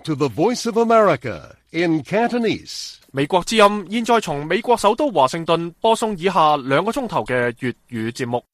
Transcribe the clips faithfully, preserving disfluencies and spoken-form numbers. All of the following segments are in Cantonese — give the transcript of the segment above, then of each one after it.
to the Voice of America in Cantonese. 美國之音現在從美國首都華盛頓播送以下兩個鐘頭嘅粵語節目。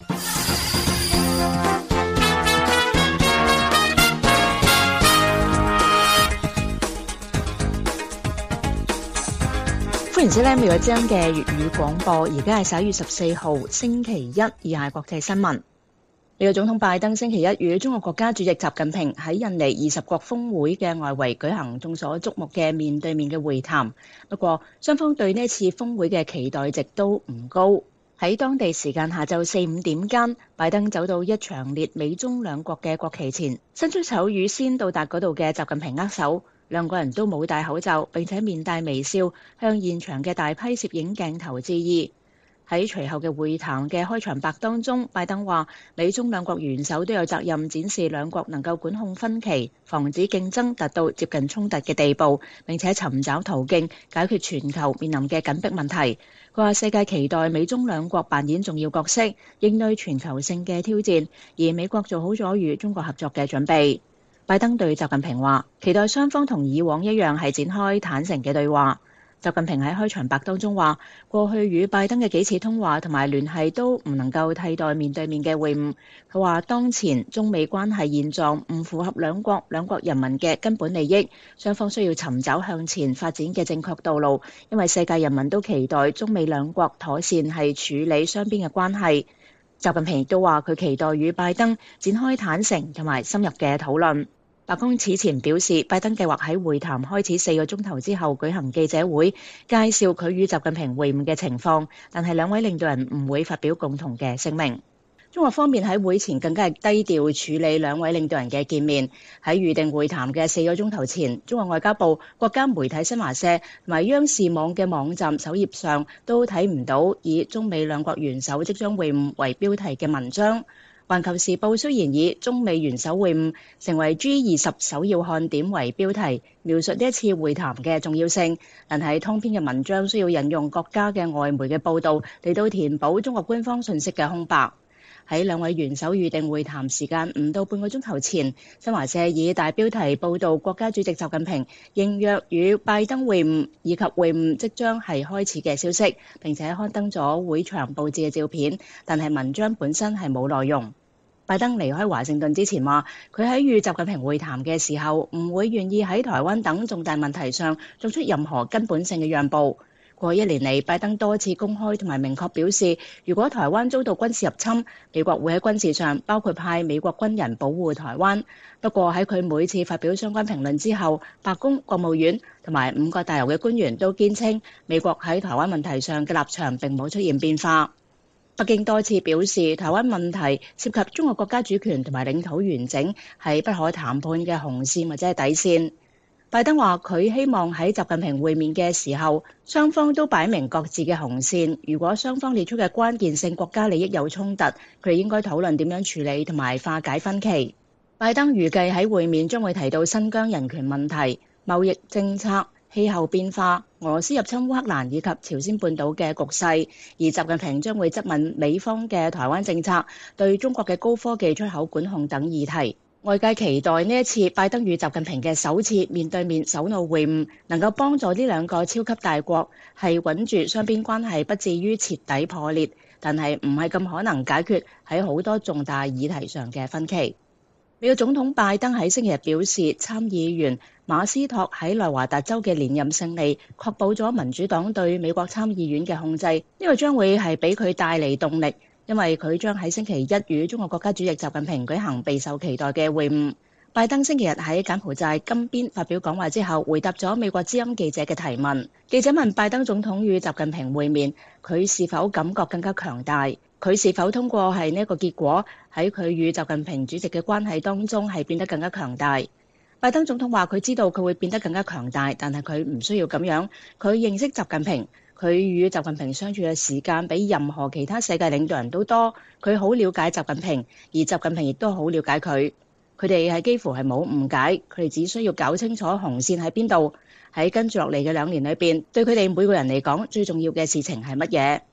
歡迎收聽美國之音嘅粵語廣播，而家係十一月十四號星期一，以下國際新聞。美國總統拜登星期一與中國國家主席習近平喺印尼二十國峰會嘅外圍舉行眾所矚目嘅面對面嘅會談，不過雙方對呢次峰會嘅期待值都唔高。喺當地時間下晝四五點間，拜登走到一長列美中兩國嘅國旗前，伸出手與先到達嗰度嘅習近平握手，兩個人都冇戴口罩，並且面帶微笑向現場嘅大批攝影鏡頭致意。喺隨後嘅會談嘅開場白當中，拜登話美中兩國元首都有責任展示兩國能夠管控分歧，防止競爭達到接近衝突嘅地步，並且尋找途徑解決全球面臨嘅緊迫問題。佢話世界期待美中兩國扮演重要角色，應對全球性嘅挑戰，而美國做好咗與中國合作嘅準備。拜登對習近平話，期待雙方同以往一樣係展開坦誠嘅對話。習近平喺開場白當中話，過去與拜登嘅幾次通話同埋聯繫都唔能夠替代面對面嘅會晤。佢話當前中美關係現狀唔符合兩國兩國人民嘅根本利益，雙方需要尋找向前發展嘅正確道路，因為世界人民都期待中美兩國妥善係處理雙邊嘅關係。習近平亦都話佢期待與拜登展開坦誠同埋深入嘅討論。白宮此前表示，拜登計劃喺會談開始四個鐘頭之後舉行記者會，介紹佢與習近平會晤嘅情況，但係兩位領導人唔會發表共同嘅聲明。中國方面喺會前更加係低調處理兩位領導人嘅見面。喺預定會談嘅四個鐘頭前，中國外交部、國家媒體新華社同埋央視網嘅網站首頁上都睇唔到以中美兩國元首即將會晤為標題嘅文章。環球時報雖然以中美元首會晤成為 G 二十首要看點為標題，描述呢一次會談嘅重要性，但係通篇嘅文章需要引用國家嘅外媒嘅報導嚟到填補中國官方信息嘅空白。喺兩位元首預定會談時間唔到半個鐘頭前，新華社以大標題報導國家主席習近平應約與拜登會晤以及會晤即將係開始嘅消息，並且刊登咗會場佈置嘅照片，但係文章本身係冇內容。拜登離開華盛頓之前話，佢喺與習近平會談嘅時候唔會願意喺台灣等重大問題上作出任何根本性嘅讓步。過去一年嚟，拜登多次公開同埋明確表示，如果台灣遭到軍事入侵，美國會喺軍事上包括派美國軍人保護台灣。不過喺佢每次發表相關評論之後，白宮、國務院同埋五角大樓嘅官員都堅稱，美國喺台灣問題上嘅立場並冇出現變化。北京多次表示，台灣問題涉及中國國家主權同埋領土完整，係不可談判嘅紅線或者係底線。拜登話佢希望喺習近平會面嘅時候，雙方都擺明各自嘅紅線。如果雙方列出嘅關鍵性國家利益有衝突，佢哋應該討論點樣處理同埋化解分歧。拜登預計喺會面將會提到新疆人權問題、貿易政策、氣候變化、俄羅斯入侵烏克蘭以及朝鮮半島嘅局勢，而習近平將會質問美方嘅台灣政策、對中國嘅高科技出口管控等議題。外界期待呢一次拜登與習近平嘅首次面對面首腦會晤，能夠幫助呢兩個超級大國係穩住雙邊關係，不至於徹底破裂，但係唔係咁可能解決喺好多重大議題上嘅分歧。美國總統拜登喺星期日表示，參議員馬斯托喺內華達州嘅連任勝利，確保咗民主黨對美國參議院嘅控制，呢個將會係俾佢帶嚟動力，因為佢將喺星期一與中國國家主席習近平舉行備受期待嘅會晤。拜登星期日喺柬埔寨金邊發表講話之後，回答咗美國之音記者嘅提問。記者問拜登總統與習近平會面，佢是否感覺更加強大？佢是否通過係呢一個結果喺佢與習近平主席嘅關係當中係變得更加強大？拜登總統話佢知道佢會變得更加強大，但係佢唔需要咁樣。佢認識習近平，佢與習近平相處嘅時間比任何其他世界領導人都多。佢好了解習近平，而習近平亦都好了解佢。佢哋係幾乎係冇誤解，佢哋只需要搞清楚紅線喺邊度。喺跟住落嚟嘅兩年裏邊，對佢哋每個人嚟講，最重要嘅事情係乜嘢？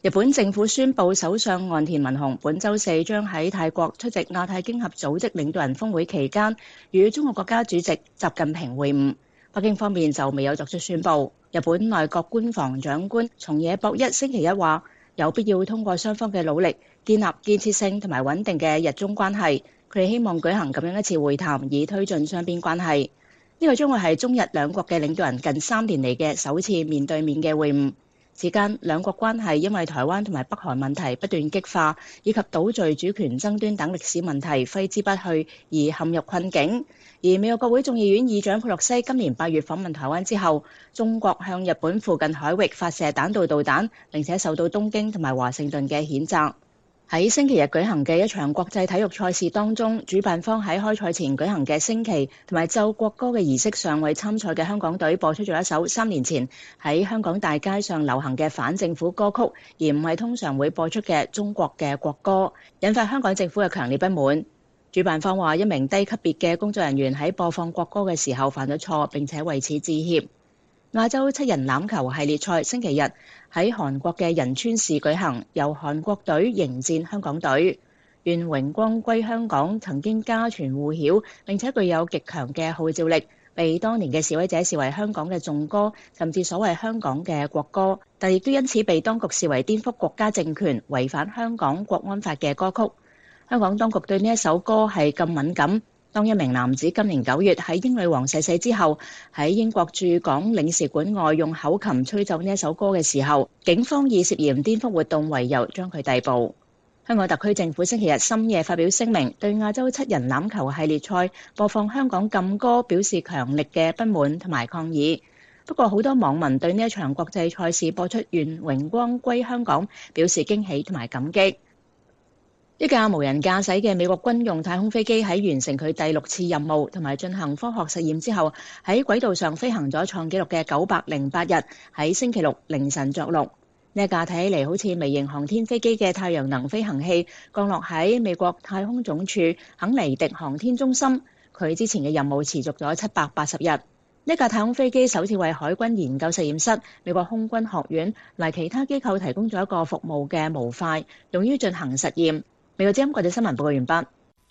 日本政府宣布，首相岸田文雄本週四將喺泰國出席亞太經合組織領導人峰會期間，與中國國家主席習近平會晤。北京方面就未有作出宣布。日本內閣官房長官松野博一星期一話，有必要通過雙方嘅努力，建立建設性同埋穩定嘅日中關係。佢哋希望舉行咁樣一次會談，以推進雙邊關係。呢個將會係中日兩國嘅領導人近三年嚟嘅首次面對面嘅會晤。此間兩國關係因為台灣同埋北韓問題不斷激化，以及島嶼主權爭端等歷史問題揮之不去而陷入困境。而美國國會眾議院議長佩洛西今年八月訪問台灣之後，中國向日本附近海域發射彈道導彈，並且受到東京同埋華盛頓嘅譴責。喺星期日舉行嘅一場國際體育賽事當中，主辦方喺開賽前舉行嘅升旗同埋奏國歌嘅儀式上，為參賽嘅香港隊播出咗一首三年前喺香港大街上流行嘅反政府歌曲，而唔係通常會播出嘅中國嘅國歌，引發香港政府嘅強烈不滿。主辦方話，一名低級別嘅工作人員喺播放國歌嘅時候犯咗錯，並且為此致歉。亞洲七人欖球系列賽星期日喺韓國嘅仁川市舉行，由韓國隊迎戰香港隊。願榮光歸香港曾經家傳戶曉，並且具有極強嘅號召力，被當年嘅示威者視為香港嘅頌歌，甚至所謂香港嘅國歌，但亦都因此被當局視為顛覆國家政權、違反香港國安法嘅歌曲。香港當局對呢一首歌係咁敏感。當一名男子今年九月喺英女王逝世之後，喺英國駐港領事館外用口琴吹奏呢一首歌嘅時候，警方以涉嫌顛覆活動為由將佢逮捕。香港特區政府星期日深夜發表聲明，對亞洲七人欖球系列賽播放香港禁歌表示強烈嘅不滿同埋抗議。不過好多網民對呢一場國際賽事播出願榮光歸香港表示驚喜同埋感激。一架無人駕駛嘅美國軍用太空飛機喺完成佢第六次任務同埋進行科學實驗之後，喺軌道上飛行咗創紀錄嘅九百零八日，喺星期六凌晨着陸。呢一架睇起嚟好似微型航天飛機嘅太陽能飛行器降落喺美國太空總署肯尼迪航天中心。佢之前嘅任務持續咗七百八十日。呢架太空飛機首次為海軍研究實驗室、美國空軍學院同埋其他機構提供咗一個服務嘅模塊，用於進行實驗。美國之音國際新聞報告完畢。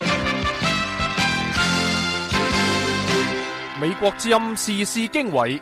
美國之音時事經緯，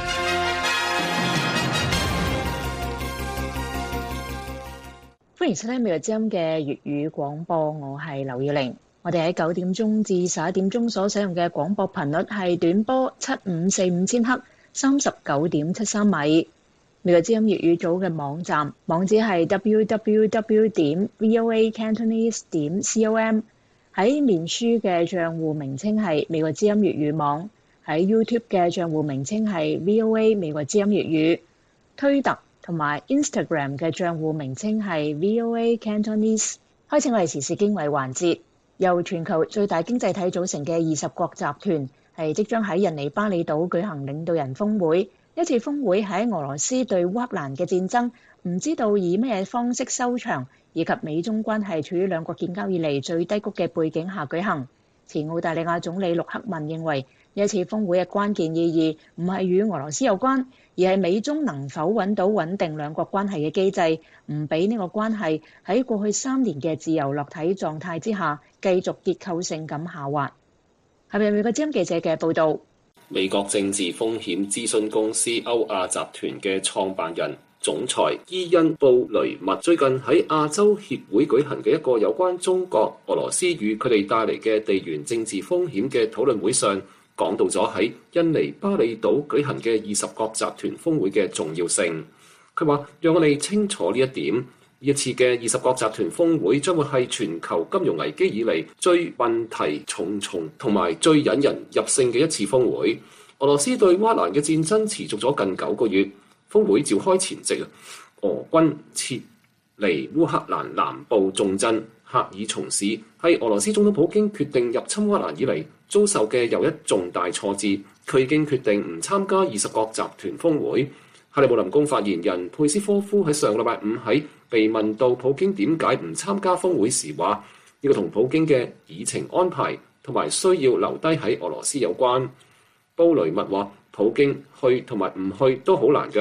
歡迎收聽美國之音嘅粵語廣播，我係劉耀玲。我哋喺九點鐘至十一點鐘所使用嘅廣播頻率係短波七五四五千赫，三十九點七三米。美國之音粵語組嘅網站網址係 double-u double-u double-u 點 v o a cantonese 點 com。 喺面書嘅賬戶名稱係美國之音粵語網，喺 YouTube 嘅賬戶名稱係 V O A 美國之音粵語，推特同埋 Instagram 嘅賬戶名稱係 V O A Cantonese。 開始我哋時事經緯環節。由全球最大經濟體組成嘅二十國集團係即將喺印尼巴厘島舉行領導人峰會。一次峰會喺俄羅斯對烏克蘭嘅戰爭唔知道以咩方式收場，以及美中關係處於兩國建交以嚟最低谷嘅背景下舉行。前澳大利亞總理陸克文認為，呢一次峰會嘅關鍵意義唔係與俄羅斯有關，而係美中能否揾到穩定兩國關係嘅機制，唔俾呢個關係喺過去三年嘅自由落體狀態之下繼續結構性咁下滑。係咪美國之音記者嘅報導？ 美國政治風險諮詢公司歐亞集團嘅創辦人總裁伊恩布雷默最近喺亞洲協會舉行嘅一個有關中國、俄羅斯與佢哋帶嚟嘅地緣政治風險嘅討論會上，講到咗喺印尼巴厘島舉行嘅二十國集團峰會嘅重要性。佢話：讓我哋清楚呢一點，呢一次嘅二十國集團峰會將會係全球金融危機以嚟最問題重重同埋最引人入勝嘅一次峰會。俄羅斯對烏克蘭嘅戰爭持續咗近九個月，峰會召開前夕，俄軍撤離烏克蘭南部重鎮赫爾松市，係俄羅斯總統普京決定入侵烏克蘭以嚟遭受嘅又一重大挫折。佢已經決定唔參加二十國集團峰會。克里姆林宮發言人佩斯科夫喺上個禮拜五喺被問到普京點解唔參加峰會時話：呢個同普京嘅議程安排同埋需要留低喺俄羅斯有關。布雷默話：普京去同埋唔去都好難㗎，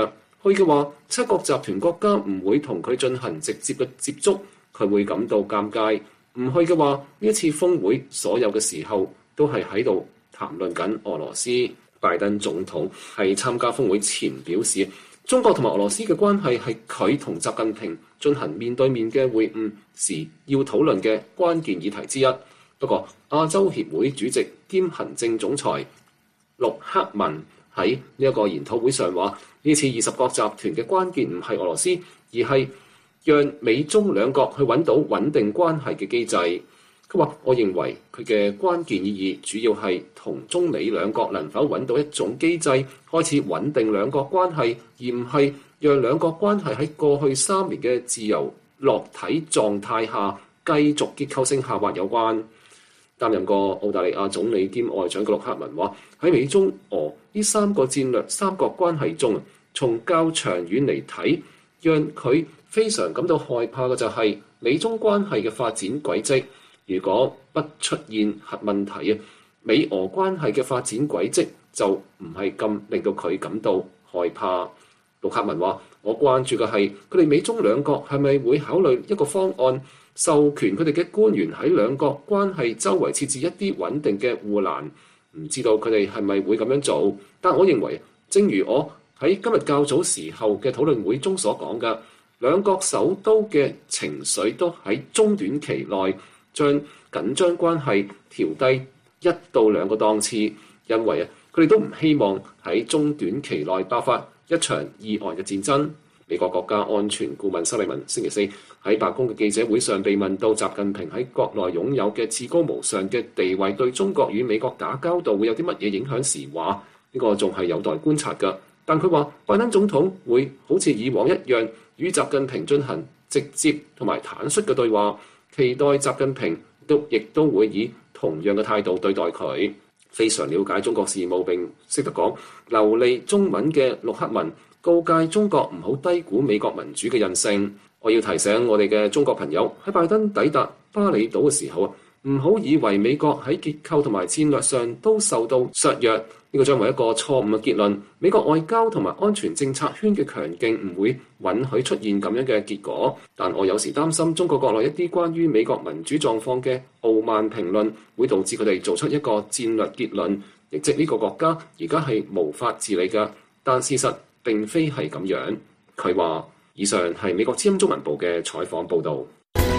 去嘅話，七國集團國家唔會同佢進行直接嘅接觸，佢會感到尷尬。唔去嘅話，呢一次峰會所有嘅時候都係喺度談論緊俄羅斯。拜登總統喺參加峰會前表示，中國同埋俄羅斯嘅關係係佢同習近平進行面對面嘅會晤時要討論嘅關鍵議題之一。不過，亞洲協會主席兼行政總裁陸克文喺呢一個研討會上話，呢次二十國集團嘅關鍵唔係俄羅斯，而係讓美中兩國去揾到穩定關係嘅機制。佢話：我認為佢嘅關鍵意義主要係同中美兩國能否揾到一種機制，開始穩定兩國關係，而唔係讓兩國關係喺過去三年嘅自由落體狀態下繼續結構性下滑有關。擔任過澳大利亞總理兼外長嘅陸克文話：喺美中俄呢三個戰略三角關係中，從較長遠嚟睇，讓佢非常感到害怕嘅就係美中關係嘅發展軌跡。如果不出現核問題啊，美俄關係嘅發展軌跡就唔係咁令到佢感到害怕。陸克文話：我關注嘅係佢哋美中兩國係咪會考慮一個方案，授權佢哋嘅官員喺兩國關係周圍設置一啲穩定嘅護欄。唔知道佢哋係咪會咁樣做，但我認為，正如我喺今日較早時候嘅討論會中所講嘅，兩國首都嘅情緒都喺中短期內將緊張關係調低一到兩個檔次，因為啊，佢哋都唔希望喺中短期內爆發一場意外嘅戰爭。美國國家安全顧問沙利文星期四喺白宮嘅記者會上被問到習近平喺國內擁有嘅至高無上嘅地位對中國與美國打交道會有啲乜嘢影響時，話呢個仲係有待觀察㗎。但佢話拜登總統會好似以往一樣與習近平進行直接同埋坦率嘅對話。期待習近平都亦都會以同樣嘅態度對待佢。非常了解中國事務並識得講流利中文嘅陸克文告誡中國唔好低估美國民主嘅韌性。我要提醒我哋嘅中國朋友，喺拜登抵達巴厘島嘅時候啊，唔好以為美國喺結構同埋戰略上都受到削弱，呢個將為一個錯誤嘅結論。美國外交同埋安全政策圈嘅強勁唔會允許出現咁樣嘅結果。但我有時擔心中國國內一啲關於美國民主狀況嘅傲慢評論，會導致佢哋做出一個戰略結論，亦即呢個國家而家係無法治理嘅。但事實並非係咁樣。佢話：以上係美國之音中文部嘅採訪報導。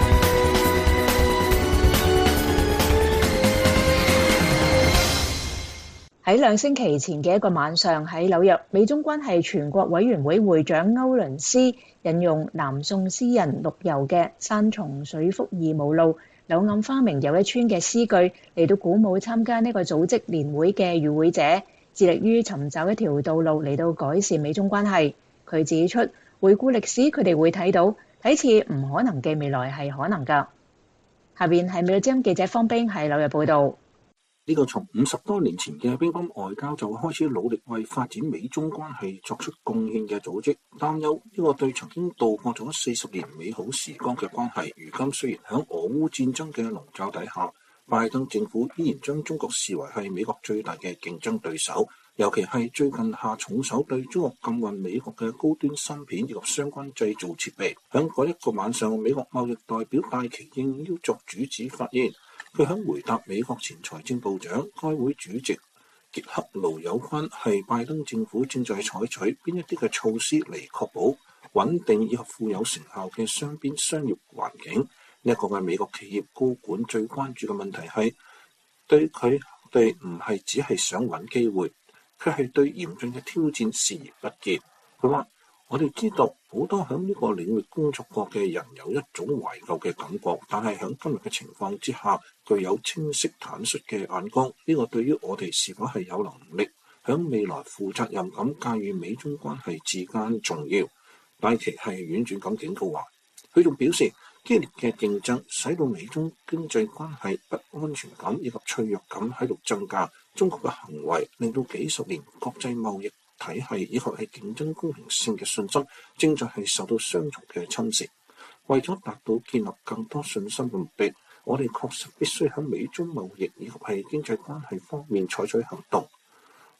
喺兩星期前嘅一個晚上，喺紐約，美中關係全國委員會會長歐倫斯引用南宋詩人陸游嘅山重水複疑無路，柳暗花明又一村嘅詩句嚟到鼓舞參加呢個組織年會嘅與會者，致力於尋找一條道路嚟到改善美中關係。佢指出，回顧歷史，佢哋會睇到睇似唔可能嘅未來係可能㗎。下邊係美國之音記者方冰喺紐約報導。 呢個從五十多年前嘅乒乓外交就開始努力為發展美中關係作出貢獻嘅組織，擔憂呢個對曾經度過咗四十年美好時光嘅關係，如今雖然喺俄烏戰爭嘅籠罩底下，拜登政府依然將中國視為係美國最大嘅競爭對手，尤其係最近下重手對中國禁運美國嘅高端芯片以及相關製造設備。喺嗰一個晚上，美國貿易代表戴琪應邀作主旨發言。佢喺回答美國前財政部長、該會主席傑克盧有關係拜登政府正在採取邊一啲嘅措施嚟確保穩定以及富有成效嘅雙邊商業環境，呢一個嘅美國企業高管最關注嘅問題係對佢哋唔係只係想揾機會，佢係對嚴峻嘅挑戰視而不見。佢話：我哋知道好多喺呢個領域工作過嘅人有一種懷舊嘅感覺，但係喺今日嘅情況之下，具有清晰坦率嘅眼光。呢個對於我哋是否係有能力喺未來負責任咁駕馭美中關係至關重要。戴琪係婉轉咁警告話，佢仲表示激烈嘅競爭使到美中經濟關係不安全感以及脆弱感喺度增加。中國嘅行為令到幾十年國際貿易體系以及係競爭公平性嘅信心，正在係受到雙重嘅侵蝕。為咗達到建立更多信心嘅目的，我哋確實必須喺美中貿易以及係經濟關係方面採取行動。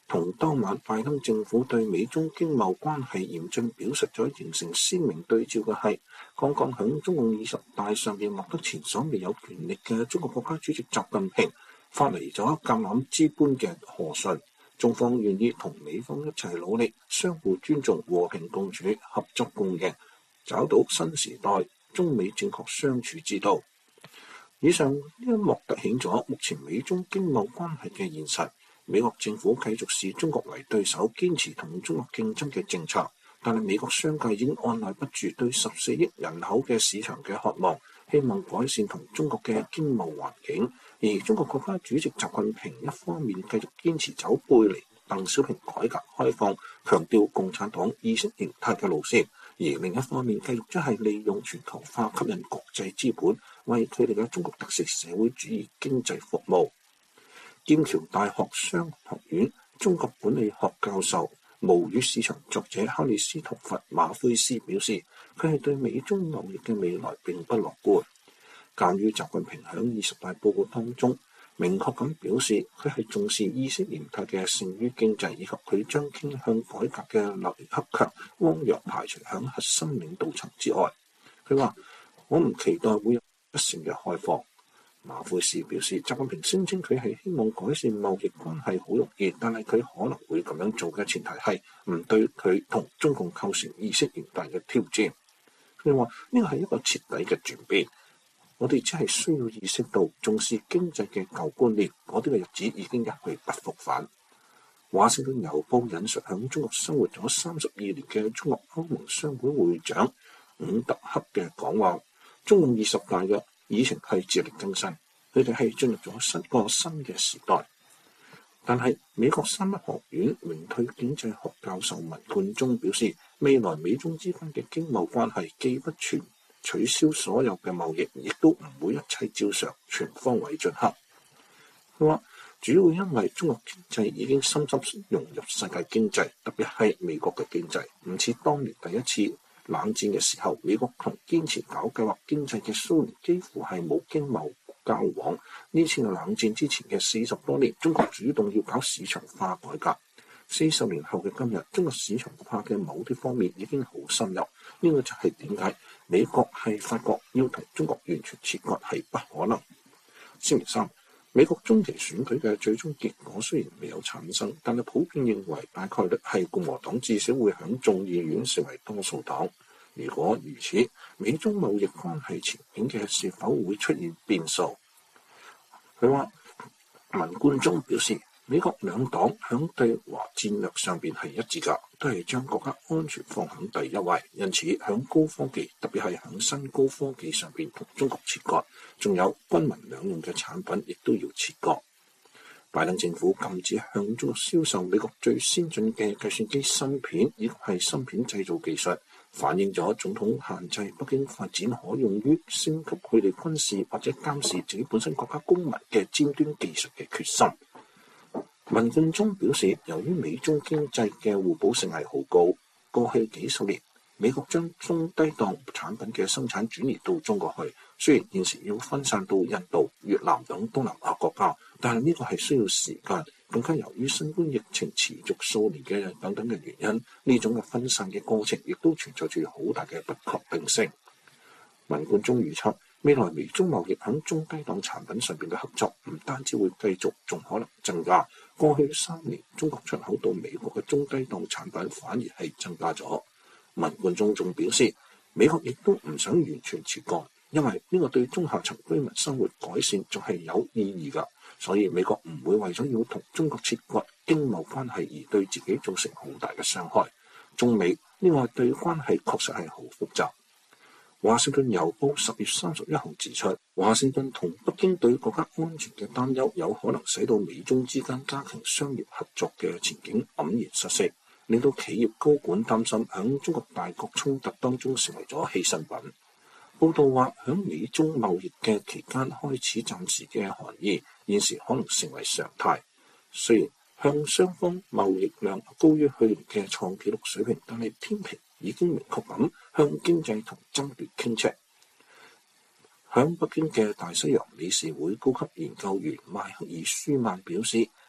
同當晚拜登政府對美中經貿關係嚴峻表述咗形成鮮明對照嘅係，剛剛響中共二十大上面獲得前所未有權力嘅中國國家主席習近平發嚟咗橄欖枝般嘅賀信，中方願意同美方一齊努力，相互尊重、和平共處、合作共贏，找到新時代中美正確相處之道。以上呢一幕突顯咗目前美中經貿關係嘅現實。美國政府繼續視中國為對手，堅持同中國競爭嘅政策，但係美國商界已經按捺不住對十四億人口嘅市場嘅渴望，希望改善同中國嘅經貿環境。而中國國家主席習近平一方面繼續堅持走背離鄧小平改革開放、強調共產黨意識形態嘅路線，而另一方面繼續即係利用全球化吸引國際資本，為佢哋嘅中國特色社會主義經濟服務。劍橋大學商學院中國管理學教授、無語市場作者哈里斯托弗馬菲斯表示，佢係對美中貿易嘅未來並不樂觀。鑑於習近平喺二十大報告當中明確咁表示，佢係重視意識形態嘅勝於經濟，以及佢將傾向改革嘅勒尼克強汪洋排除響核心領導層之外。佢話：我唔期待會有一成嘅開放。馬菲斯表示，習近平聲稱佢係希望改善貿易關係好容易，但係佢可能會咁樣做嘅前提係唔對佢同中共構成意識形態嘅挑戰。佢話呢個係一個徹底嘅轉變，我哋只係需要意識到重視經濟嘅舊觀念，嗰啲嘅日子已經一去不復返。華盛頓郵報引述響中國生活咗三十二年嘅中國歐盟商會會長伍特克嘅講話，中共二十大嘅議程係自力更新，佢哋係進入咗新個新嘅時代。但係美國三一學院榮退經濟學教授文冠中表示，未來美中之間嘅經貿關係既不全取消所有嘅貿易，亦都唔會一切照常全方位進行。佢話主要因為中國經濟已經深深融入世界經濟，特別係美國嘅經濟，唔似當年第一次冷戰嘅時候，美國同堅持搞計劃經濟嘅蘇聯幾乎係冇經貿交往。呢次嘅冷戰之前嘅四十多年，中國主動要搞市場化改革。四十年後嘅今日，中國市場化嘅某啲方面已經好深入。呢個就係點解美國係發覺要同中國完全切割係不可能。星期三，美國中期選舉嘅最終結果雖然未有產生，但係普遍認為大概率係共和黨至少會響眾議院成為多數黨。如果如此，美中貿易關係前景嘅是否會出現變數？佢話文冠中表示，美國兩黨響對華戰略上邊係一致㗎，都係將國家安全放響第一位，因此響高科技，特別係響新高科技上邊同中國切割，仲有軍民兩用嘅產品亦都要切割。拜登政府禁止向中國銷售美國最先進嘅計算機芯片，以及係芯片製造技術，反映咗總統限制北京發展可用於升級佢哋軍事或者監視自己本身國家公民嘅尖端技術嘅決心。文冠中表示，由於美中經濟嘅互補性係好高，過去幾十年美國將中低檔產品嘅生產轉移到中國去，雖然現時要分散到印度、越南等東南亞國家，但係呢個係需要時間，更加由於新冠疫情持續數年嘅等等嘅原因，呢種嘅分散嘅過程亦都存在住好大嘅不確定性。文冠中預測，未來美中貿易響中低檔產品上邊嘅合作唔單止會繼續，仲可能增加。過去三年，中國出口到美國嘅中低檔產品反而係增加咗。文冠中仲表示，美國亦都唔想完全切割，因為呢個對中下層居民生活改善仲係有意義㗎，所以美國唔會為咗要同中國切割經貿關係而對自己造成好大嘅傷害。中美呢個對關係確實係好複雜。華盛頓郵報十月三十一號指出，華盛頓同北京對國家安全嘅擔憂有可能使到美中之間加強商業合作嘅前景黯然失色，令到企業高管擔心響中國大國衝突當中成為咗犧牲品。報道話，響美中貿易嘅期間開始暫時嘅寒意，現時可能成為常態。雖然向雙方貿易量高於去年嘅創紀錄水平，但係天平已經明確咁向經濟同爭奪傾斜。響北京嘅大西洋理事會高級研究員邁克爾舒曼表示，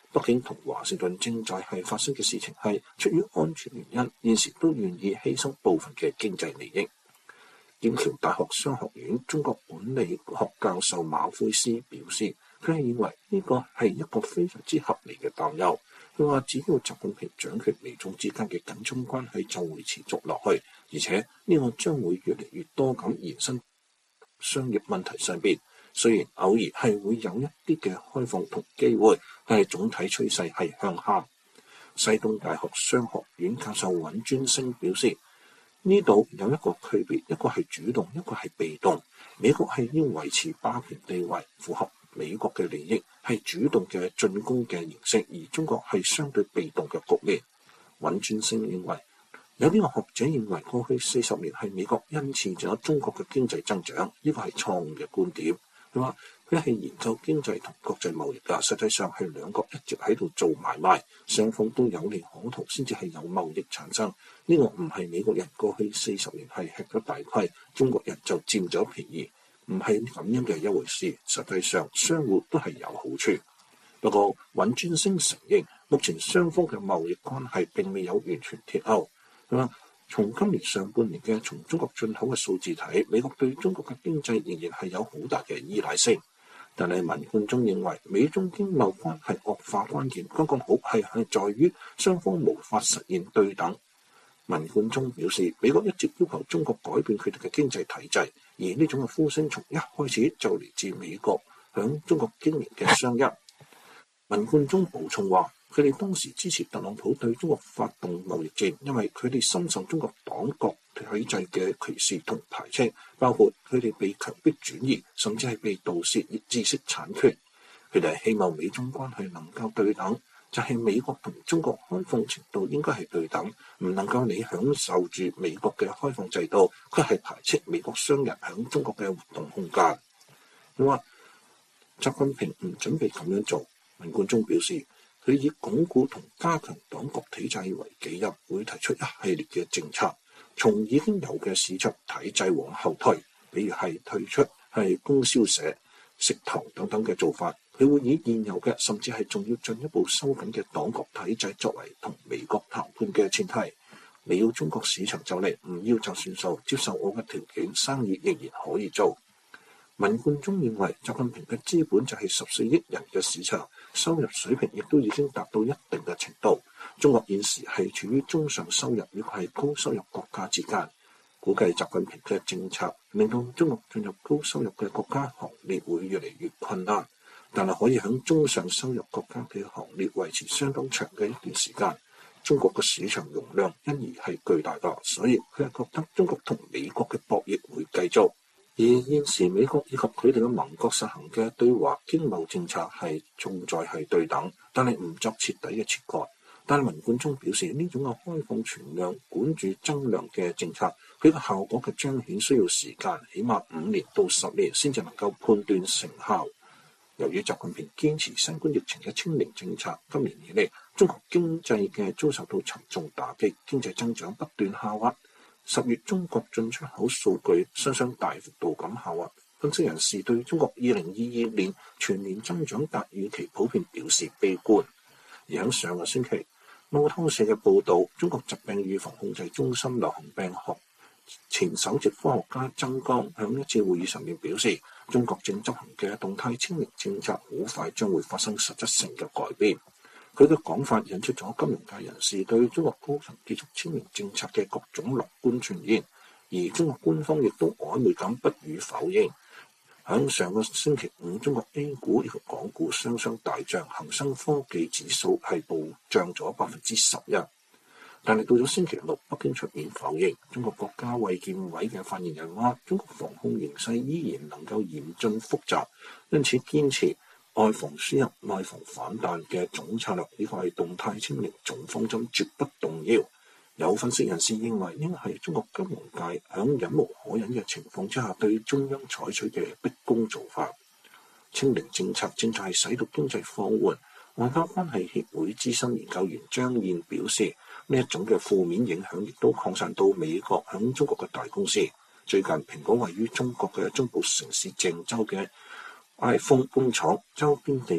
北京同華盛頓正在係發生嘅事情係出於安全原因，現時都願意犧牲部分嘅經濟利益。劍橋大學商學院中國管理學教授馬奎斯表示，佢係認為呢個係一個非常之合理嘅擔憂。佢話只要習近平掌權，美中之間嘅緊張關係就會持續落去，而且呢個將會越嚟越多咁延伸商業問題上邊。雖然偶爾係會有一啲嘅開放同機會，但係總體趨勢係向下。西東大學商學院教授尹尊星表示，呢度有一個區別，一個係主動，一個係被動。美國係要維持霸權地位，符合美國嘅利益，係主動嘅進攻嘅形式，而中國係相對被動嘅局面。尹尊星認為，有啲個學者認為過去四十年係美國恩賜咗中國嘅經濟增長，呢個係錯誤嘅觀點。佢話佢係研究經濟同國際貿易㗎，實際上係兩國一直喺度做買賣，雙方都有利可圖，先至係有貿易產生。呢、這個唔係美國人過去四十年係吃咗大虧，中國人就佔咗便宜，唔係咁樣嘅一回事。實際上相互都係有好處。不過尹尊星承認，目前雙方嘅貿易關係並未有完全脫鈎。佢話從今年上半年嘅從中國進口嘅數字睇，美國對中國嘅經濟仍然係有好大嘅依賴性。但係文冠中認為，美中經貿關係惡化關鍵剛剛好係係在於雙方無法實現對等。文冠中表示，美國一直要求中國改變佢哋嘅經濟體制，而呢種嘅呼聲從一開始就嚟自美國響中國經營嘅商一。文冠中補充話，佢哋當時支持特朗普對中國發動貿易戰，因為佢哋深受中國黨國體制嘅歧視同排斥，包括佢哋被強迫轉移，甚至係被盜竊知識產權。佢哋希望美中關係能夠對等，就係、是、美國同中國開放程度應該係對等，唔能夠你享受住美國嘅開放制度，佢係排斥美國商人響中國嘅活動空間。佢話習近平唔準備咁樣做。文冠中表示，佢以鞏固同加強黨國體制為己任，會提出一系列嘅政策，從已經有嘅市場體制往後推，比如係退出係供銷社、食堂等等嘅做法。佢會以現有嘅，甚至係仲要進一步收緊嘅黨國體制作為同美國談判嘅前提。你要中國市場就嚟，唔要就算數，接受我嘅條件，生意仍然可以做。文冠中認為，習近平嘅資本就係十四億人嘅市場，收入水平亦都已經達到一定嘅程度。中國現時係處於中上收入亦係高收入國家之間，估計習近平嘅政策令到中國進入高收入嘅國家行列會越嚟越困難，但係可以喺中上收入國家嘅行列維持相當長嘅一段時間。中國嘅市場容量因而係巨大嘅，所以佢係覺得中國同美國嘅博弈會繼續。而現時美國以及佢哋嘅盟國實行嘅對華經貿政策係重在係對等，但係唔作徹底嘅切割。但係文冠中表示，呢種嘅開放存量、管住增量嘅政策，佢嘅效果嘅彰顯需要時間，起碼五年到十年先至能夠判斷成效。由於習近平堅持新冠疫情嘅清零政策，今年以嚟中國經濟嘅遭受到沉重打擊，經濟增長不斷下滑。十月中國進出口數據雙雙大幅度咁下滑，分析人士對中國二零二二年全年增長達預期普遍表示悲觀。而喺上個星期，路透社嘅報導，中國疾病預防控制中心流行病學前首席科學家曾江喺一次會議上面表示，中國正執行嘅動態清零政策好快將會發生實質性嘅改變。佢嘅講法引出咗金融界人士對中國高層結束清零政策嘅各種樂觀傳言，而中國官方亦都曖昧咁不予否認。喺上個星期五，中國 A 股以及港股雙雙大漲，恒生科技指數係暴漲咗百分之十一。但係到咗星期六，北京出面否認。中國國家衛健委嘅發言人話，中國防控形勢依然能夠嚴峻複雜，因此堅持外防輸入、內防反彈嘅總策略，呢個係動態清零總方針，絕不動搖。有分析人士認為，應係中國金融界喺忍無可忍嘅情況之下，對中央採取嘅逼宮做法。清零政策正在係使到經濟放緩。外交關係協會資深研究員張燕表示，呢一種嘅負面影響亦都擴散到美國響中國嘅大公司。最近，蘋果位於中國嘅中部城市鄭州嘅iPhone 工廠周邊地區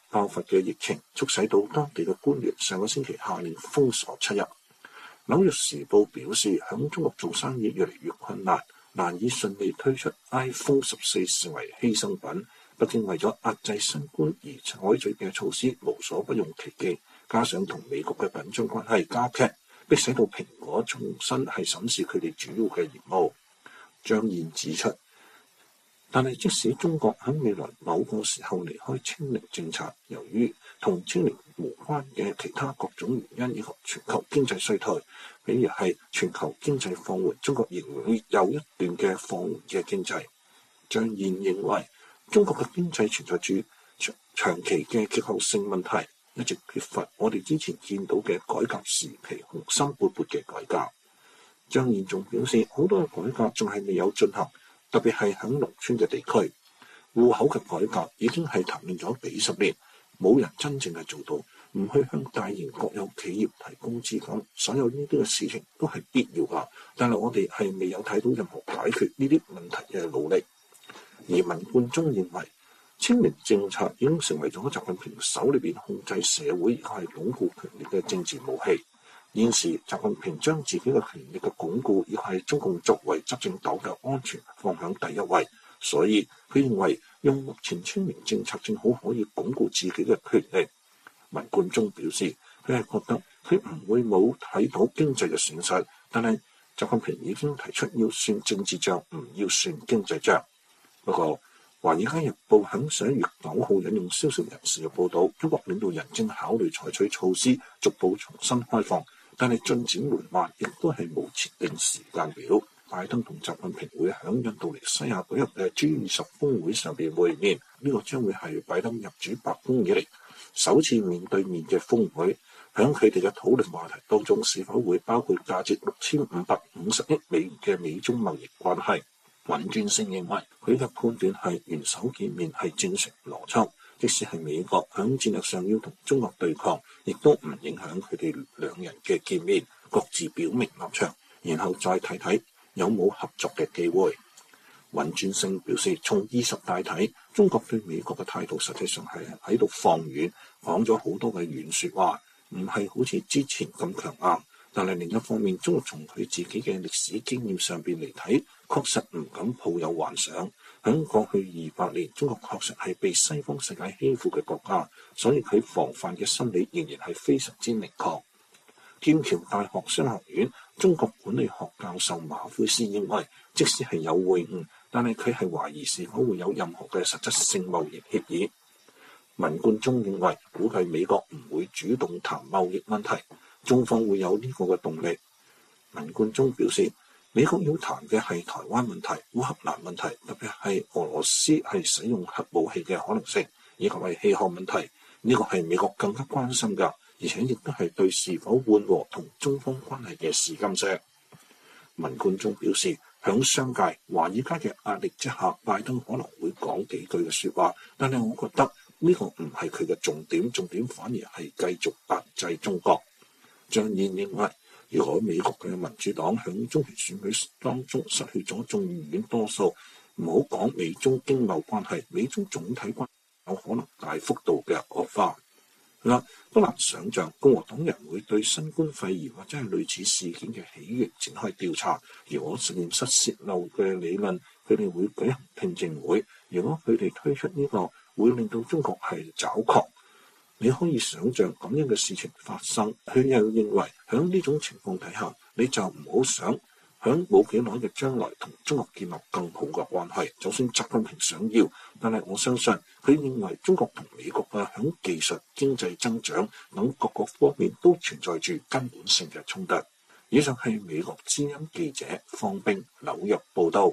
爆發嘅疫情，促使到當地嘅官員上個星期下令封鎖七日。紐約時報表示，響中國做生意越嚟越困難，難以順利推出 iPhone 十四視為犧牲品。北京為咗壓制新冠而採取嘅措施無所不用其極，加上同美國嘅緊張關係加劇，迫使到蘋果重新係審視佢哋主要嘅業務。張燕指出，但係即使中國喺未來某個時候離開清零政策，由於同清零無關嘅其他各種原因以及全球經濟衰退，比如係全球經濟放緩，中國仍會有一段嘅放緩嘅經濟。張燕認為，中國嘅經濟存在住長長期嘅結構性問題，一直缺乏我哋之前見到嘅改革時期雄心勃勃嘅改革。張燕仲表示，好多嘅改革仲係未有進行，特別係喺農村嘅地區，戶口嘅改革已經係談論咗幾十年，冇人真正係做到，唔去向大型國有企業提供資金，所有呢啲嘅事情都係必要㗎，但係我哋係未有睇到任何解決呢啲問題嘅努力。而文冠中認為，清零政策已經成為咗習近平手裏邊控制社會以及係鞏固權力嘅政治武器。現時習近平將自己嘅權力嘅鞏固以及係中共作為執政黨嘅安全放響第一位，所以佢認為用目前清零政策正好可以鞏固自己嘅權力。文冠中表示，佢係覺得佢唔會冇睇到經濟嘅損失，但係習近平已經提出要算政治帳，唔要算經濟帳。不過，《華爾街日報》喺十一月九號引用消息人士嘅報導，中國領導人正考慮採取措施，逐步重新開放，但係進展緩慢，亦都係冇設定時間表。拜登同習近平會喺印度尼西亞舉行嘅 G 二十峰會上邊會面，呢、這個將會係拜登入主白宮以嚟首次面對面嘅峰會。喺佢哋嘅討論話題當中，是否會包括價值六千五百五十億美元嘅美中貿易關係？尹尊勝認為，佢嘅判斷係元首見面係正常邏輯，即使係美國喺戰略上要同中國對抗，亦都唔影響佢哋兩人嘅見面，各自表明立場，然後再睇睇有冇合作嘅機會。尹尊勝表示，從二十大睇，中國對美國嘅態度實際上係喺度放軟，講咗好多嘅軟説話，唔係好似之前咁強硬。但係另一方面，中國從佢自己嘅歷史經驗上邊嚟睇，確實唔敢抱有幻想。喺過去二百年，中國確實係被西方世界欺負嘅國家，所以佢防範嘅心理仍然係非常之明確。劍橋大學商學院中國管理學教授馬奎斯認為，即使係有會晤，但係佢係懷疑是否會有任何嘅實質性貿易協議。文冠中認為，估計美國唔會主動談貿易問題，中方會有呢個嘅動力。文冠中表示，美國要談嘅係台灣問題、烏克蘭問題，特別係俄羅斯係使用核武器嘅可能性，以及係氣候問題。呢個係美國更加關心㗎，而且亦都係對是否緩和同中方關係嘅試金石。文冠中表示，響商界、華爾街嘅壓力之下，拜登可能會講幾句嘅説話，但係我覺得呢個唔係佢嘅重點，重點反而係繼續壓制中國。張燕認為，如果美國嘅民主黨響中期選舉當中失去咗眾議院多數，唔好講美中經貿關係，美中總體關係有可能大幅度嘅惡化。嗱，不難想像共和黨人會對新冠肺炎或者係類似事件嘅起源展開調查。如果實驗室洩漏嘅理論，佢哋會舉行聽證會。如果佢哋推出呢個，會令到中國係抓狂。你可以想像咁樣嘅事情發生。佢又認為喺呢種情況底下，你就唔好想喺冇幾耐嘅將來同中國建立更好嘅關係。就算習近平想要，但係我相信佢認為中國同美國嘅喺技術、經濟增長等各個方面都存在住根本性嘅衝突。以上係美國之音記者方冰紐約報道。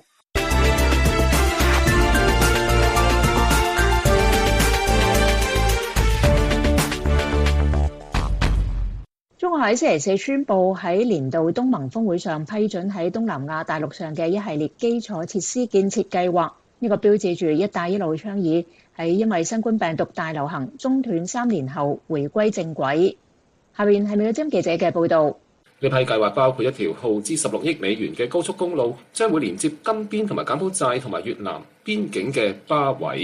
中國喺星期四宣布喺年度東盟峰會上批准喺東南亞大陸上嘅一系列基礎設施建設計劃。呢個標誌住一帶一路倡議喺因為新冠病毒大流行中斷三年後回歸正軌。下面係美國之音記者嘅報導。 呢批計劃包括一條耗資十六億美元嘅高速公路，將會連接金邊同埋柬埔寨同埋越南邊境嘅巴偉。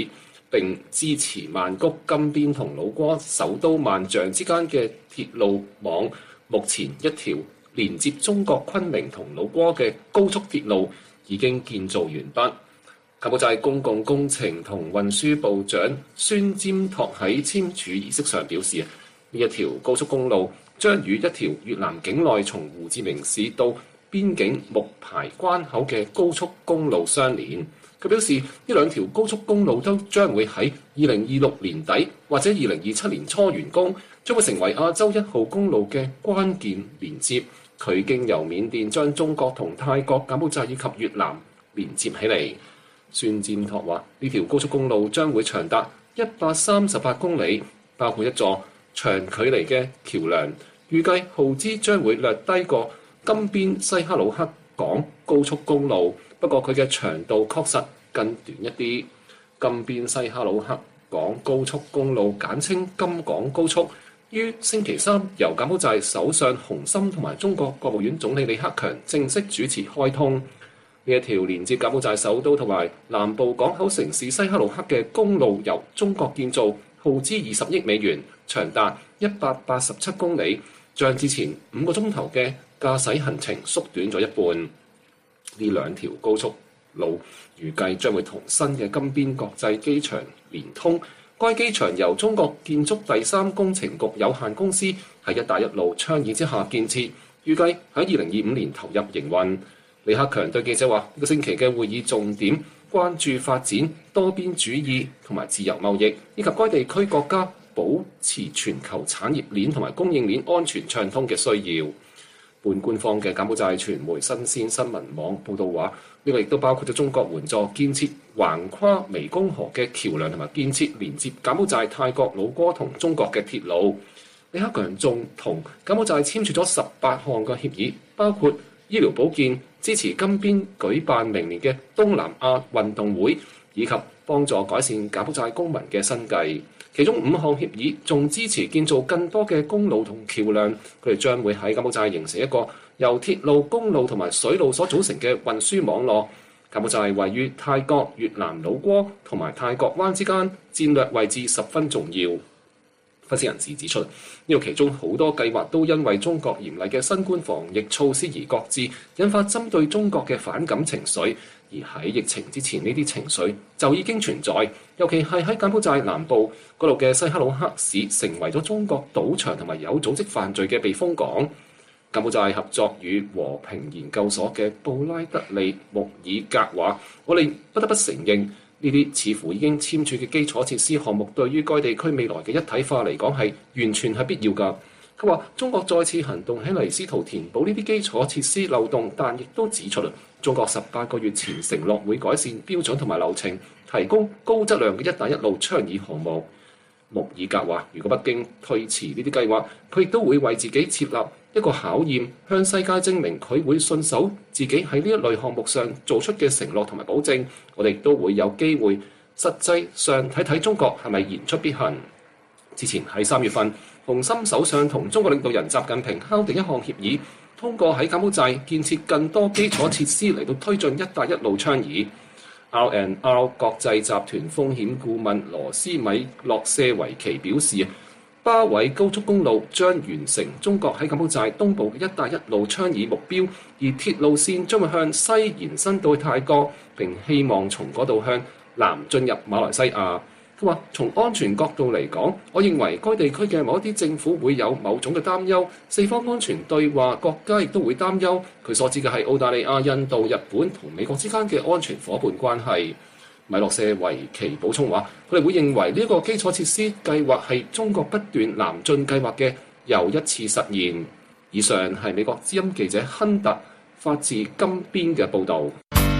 並支持曼谷、金邊同老撾首都萬象之間嘅鐵路網。目前一條連接中國昆明同老撾嘅高速鐵路已經建造完畢。柬埔寨公共工程同運輸部長孫占托喺簽署儀式上表示，呢一條高速公路將與一條越南境內從胡志明市到邊境木排關口嘅高速公路相連。佢表示，呢兩條高速公路都將會喺二零二六年底或者二零二七年初完工，將會成為亞洲一號公路嘅關鍵連接。佢經由緬甸將中國同泰國、柬埔寨以及越南連接起嚟。孫占托話：呢條高速公路將會長達一百三十八公里，包括一座長距離嘅橋梁，預計耗資將會略低過金邊西哈努克港高速公路。不過佢嘅長度確實更短一啲。金邊西哈努克港高速公路簡稱金港高速，於星期三由柬埔寨首相洪森同埋中國國務院總理李克強正式主持開通。呢一條連接柬埔寨首都同埋南部港口城市西哈努克嘅公路由中國建造，耗資二十億美元，長達一百八十七公里，將之前五個鐘頭嘅駕駛行程縮短咗一半。呢兩條高速路預計將會同新嘅金邊國際機場連通。該機場由中國建築第三工程局有限公司喺一帶一路倡議之下建設，預計喺二零二五年投入營運。李克強對記者話：呢個星期嘅會議重點關注發展多邊主義同埋自由貿易，以及該地區國家保持全球產業鏈同埋供應鏈安全暢通嘅需要。半官方嘅柬埔寨傳媒新鮮新聞網報道話，呢個亦都包括咗中國援助建設橫跨湄公河嘅橋梁，同埋建設連接柬埔寨、泰國、老撾同中國嘅鐵路。李克強仲同柬埔寨簽署咗十八項嘅協議，包括醫療保健、支持金邊舉辦明年嘅東南亞運動會，以及幫助改善柬埔寨公民嘅生計。其中五項協議仲支持建造更多嘅公路同橋梁，佢哋將會喺柬埔寨形成一個由鐵路、公路同埋水路所組成嘅運輸網絡。柬埔寨位於泰國、越南老撾同埋泰國灣之間，戰略位置十分重要。分析人士指出，呢個其中好多計劃都因為中國嚴厲嘅新冠防疫措施而擱置，引發針對中國嘅反感情緒。而喺疫情之前，呢啲情緒就已經存在，尤其係喺柬埔寨南部嗰度嘅西哈努克市，成為咗中國賭場同埋有組織犯罪嘅避風港。柬埔寨合作與和平研究所嘅布拉德利穆爾格話：我哋不得不承認，呢啲似乎已經簽署嘅基礎設施項目，對於該地區未來嘅一體化嚟講係完全係必要㗎。佢話：中國再次行動起嚟，試圖填補呢啲基礎設施漏洞，但亦都指出啦，中國十八個月前承諾會改善標準同埋流程，提供高質量嘅一帶一路倡議項目。穆爾格話：如果北京推遲呢啲計劃，佢亦都會為自己設立一個考驗，向世界證明佢會信守自己喺呢一類項目上做出嘅承諾同埋保證。我哋都會有機會實際上睇睇中國係咪言出必行。之前喺三月份，洪森首相同中國領導人習近平敲定一項協議，通過喺柬埔寨建設更多基礎設施嚟到推進一帶一路倡議。R and R 國際集團風險顧問羅斯米洛舍維奇表示，巴韋高速公路將完成中國喺柬埔寨東部嘅一帶一路倡議目標，而鐵路線將會向西延伸到泰國，並希望從嗰度向南進入馬來西亞。佢話：從安全角度嚟講，我認為該地區嘅某一啲政府會有某種嘅擔憂，四方安全對話國家亦都會擔憂。佢所指嘅係澳大利亞、印度、日本同美國之間嘅安全夥伴關係。米洛舍維奇補充話：佢哋會認為呢一個基礎設施計劃係中國不斷南進計劃嘅又一次實現。以上係美國之音記者亨特發自金邊嘅報導。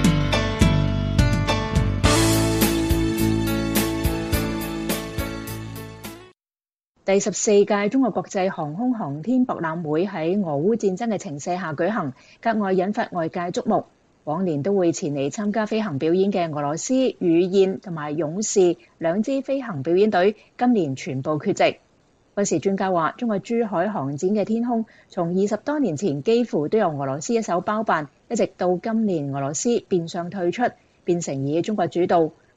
第十四屆中國國際航空航天博覽會喺俄烏戰爭嘅情勢下舉行，格外引發外界矚目。往年都會前嚟參加飛行表演嘅俄羅斯羽燕同埋勇士兩支飛行表演隊，今年全部缺席。軍事專家話，中國珠海航展嘅天空從二十多年前幾乎都由俄羅斯一手包辦，一直到今年俄羅斯變相退出，變成以中國主導。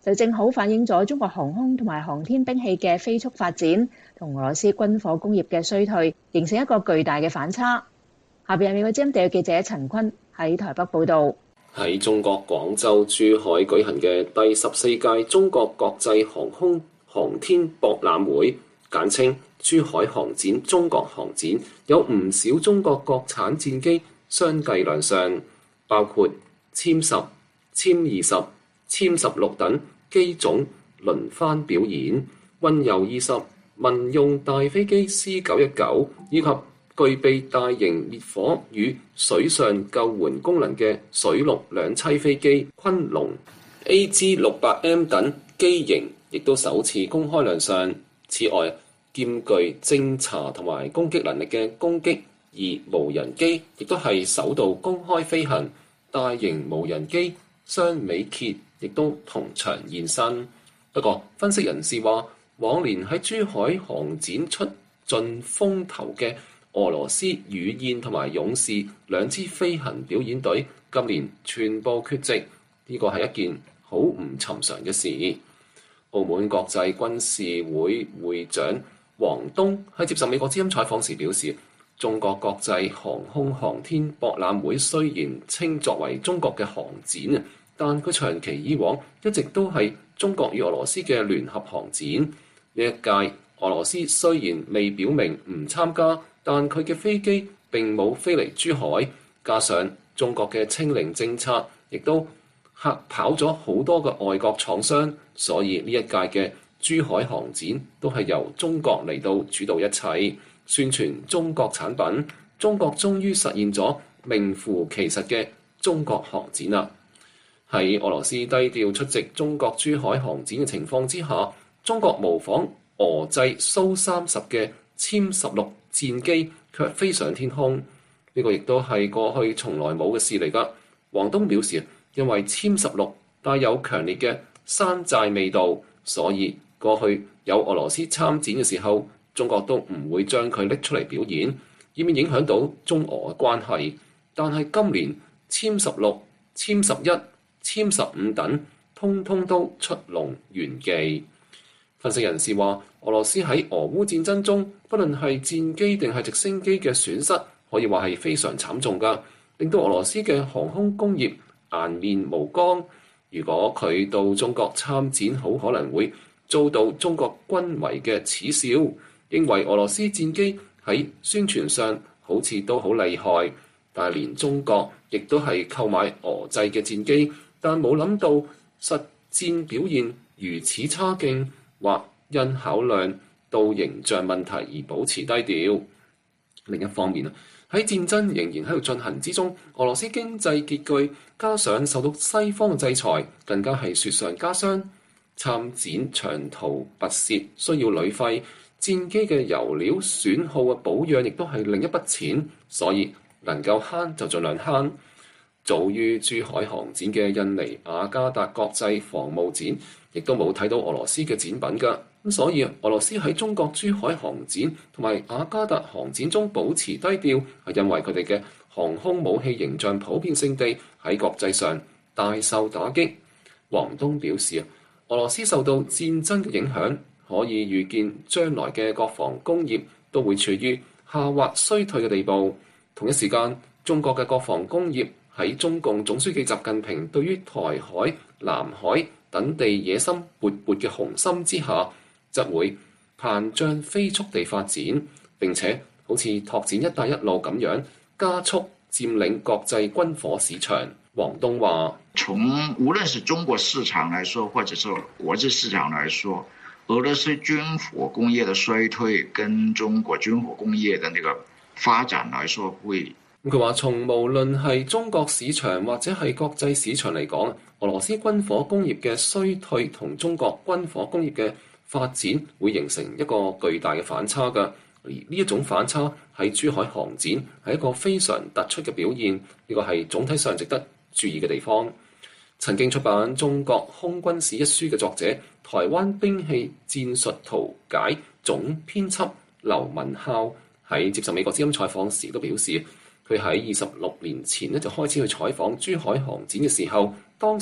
就正好反映咗中國航空同埋航天兵器嘅飛速發展同俄羅斯軍火工業嘅衰退，形成一個巨大嘅反差。下邊係美國之音地記者陳坤喺台北報導。 喺中國廣州珠海舉行嘅第十四屆中國國際航空航天博覽會，簡稱珠海航展、中國航展，有唔少中國國產戰機相繼亮相，包括殲十、殲二十、殲十六等機種輪番表演，運油二十、民用大飛機 C 九一九以及具備大型滅火與水上救援功能嘅水陸兩棲飛機昆龍 A G 六百 M 等機型，亦都首次公開亮相。此外，兼具偵察同埋攻擊能力嘅攻擊二無人機，亦都係首度公開飛行。大型無人機雙尾蠍亦都同場現身。不過，分析人士話，往年喺珠海航展出盡風頭嘅俄羅斯雨燕同埋勇士兩支飛行表演隊，今年全部缺席，呢個係一件好唔尋常嘅事。澳門國際軍事會會長王東喺接受美國之音採訪時表示，中國國際航空航天博覽會雖然稱作為中國嘅航展啊，但佢長期以往一直都係中國與俄羅斯嘅聯合航展。呢一屆俄羅斯雖然未表明唔參加，但佢嘅飛機並冇飛嚟珠海，加上中國嘅清零政策，亦都嚇跑咗好多嘅外國廠商，所以呢一屆嘅珠海航展都係由中國嚟到主導一切，宣傳中國產品。中國終於實現咗名副其實嘅中國航展啦！喺俄羅斯低調出席中國珠海航展嘅情況之下，中國模仿俄製蘇三十嘅殲十六戰機卻飛上天空，呢、這個亦都係過去從來冇嘅事嚟㗎。王東表示，因為殲十六帶有強烈嘅山寨味道，所以過去有俄羅斯參展嘅時候，中國都唔會將佢拎出嚟表演，以免影響到中俄嘅關係。但係今年殲十六、殲十一、殲十五等，通通都出籠炫技。分析人士話，俄羅斯喺俄烏戰爭中，不論係戰機定係直升機嘅損失，可以話係非常慘重㗎，令到俄羅斯嘅航空工業顏面無光。如果佢到中國參展，好可能會遭到中國軍迷嘅恥笑，認為俄羅斯戰機喺宣傳上好似都好厲害，但係連中國亦都係購買俄製嘅戰機，但冇諗到實戰表現如此差勁，或因考量到形象問題而保持低調。另一方面啊，喺戰爭仍然喺度進行之中，俄羅斯經濟拮據，加上受到西方嘅制裁，更加係雪上加霜。參展長途跋涉需要旅費，戰機嘅油料損耗嘅保養亦都係另一筆錢，所以能夠慳就盡量慳。早於珠海航展嘅印尼雅加達國際防務展，亦都冇睇到俄羅斯嘅展品㗎。咁所以俄羅斯喺中國珠海航展同埋雅加達航展中保持低調，係因為佢哋嘅航空武器形象普遍性地喺國際上大受打擊。王東表示啊，俄羅斯受到戰爭嘅影響，可以預見將來嘅國防工業都會處於下滑衰退嘅地步。同一時間，中國嘅國防工業喺中共總書記習近平對於台海、南海等地野心勃勃嘅雄心之下，則會膨脹飛速地發展，並且好似拓展一帶一路咁樣加速佔領國際軍火市場。王東話： 從無論是中國市場來說，或者是國際市場來說，俄羅斯軍火工業的衰退跟中國軍火工業的那個發展來說會。 佢話：從無論係中國市場或者係國際市場嚟講，俄羅斯軍火工業嘅衰退同中國軍火工業嘅發展會形成一個巨大嘅反差㗎。而呢一種反差喺珠海航展係一個非常突出嘅表現，呢個係總體上值得注意嘅地方。曾經出版《中國空軍史》一書嘅作者、台灣兵器戰術圖解總編輯劉文孝喺接受美國之音採訪時都表示，佢喺二十六年前咧就開始去採訪珠海航展嘅時候，當時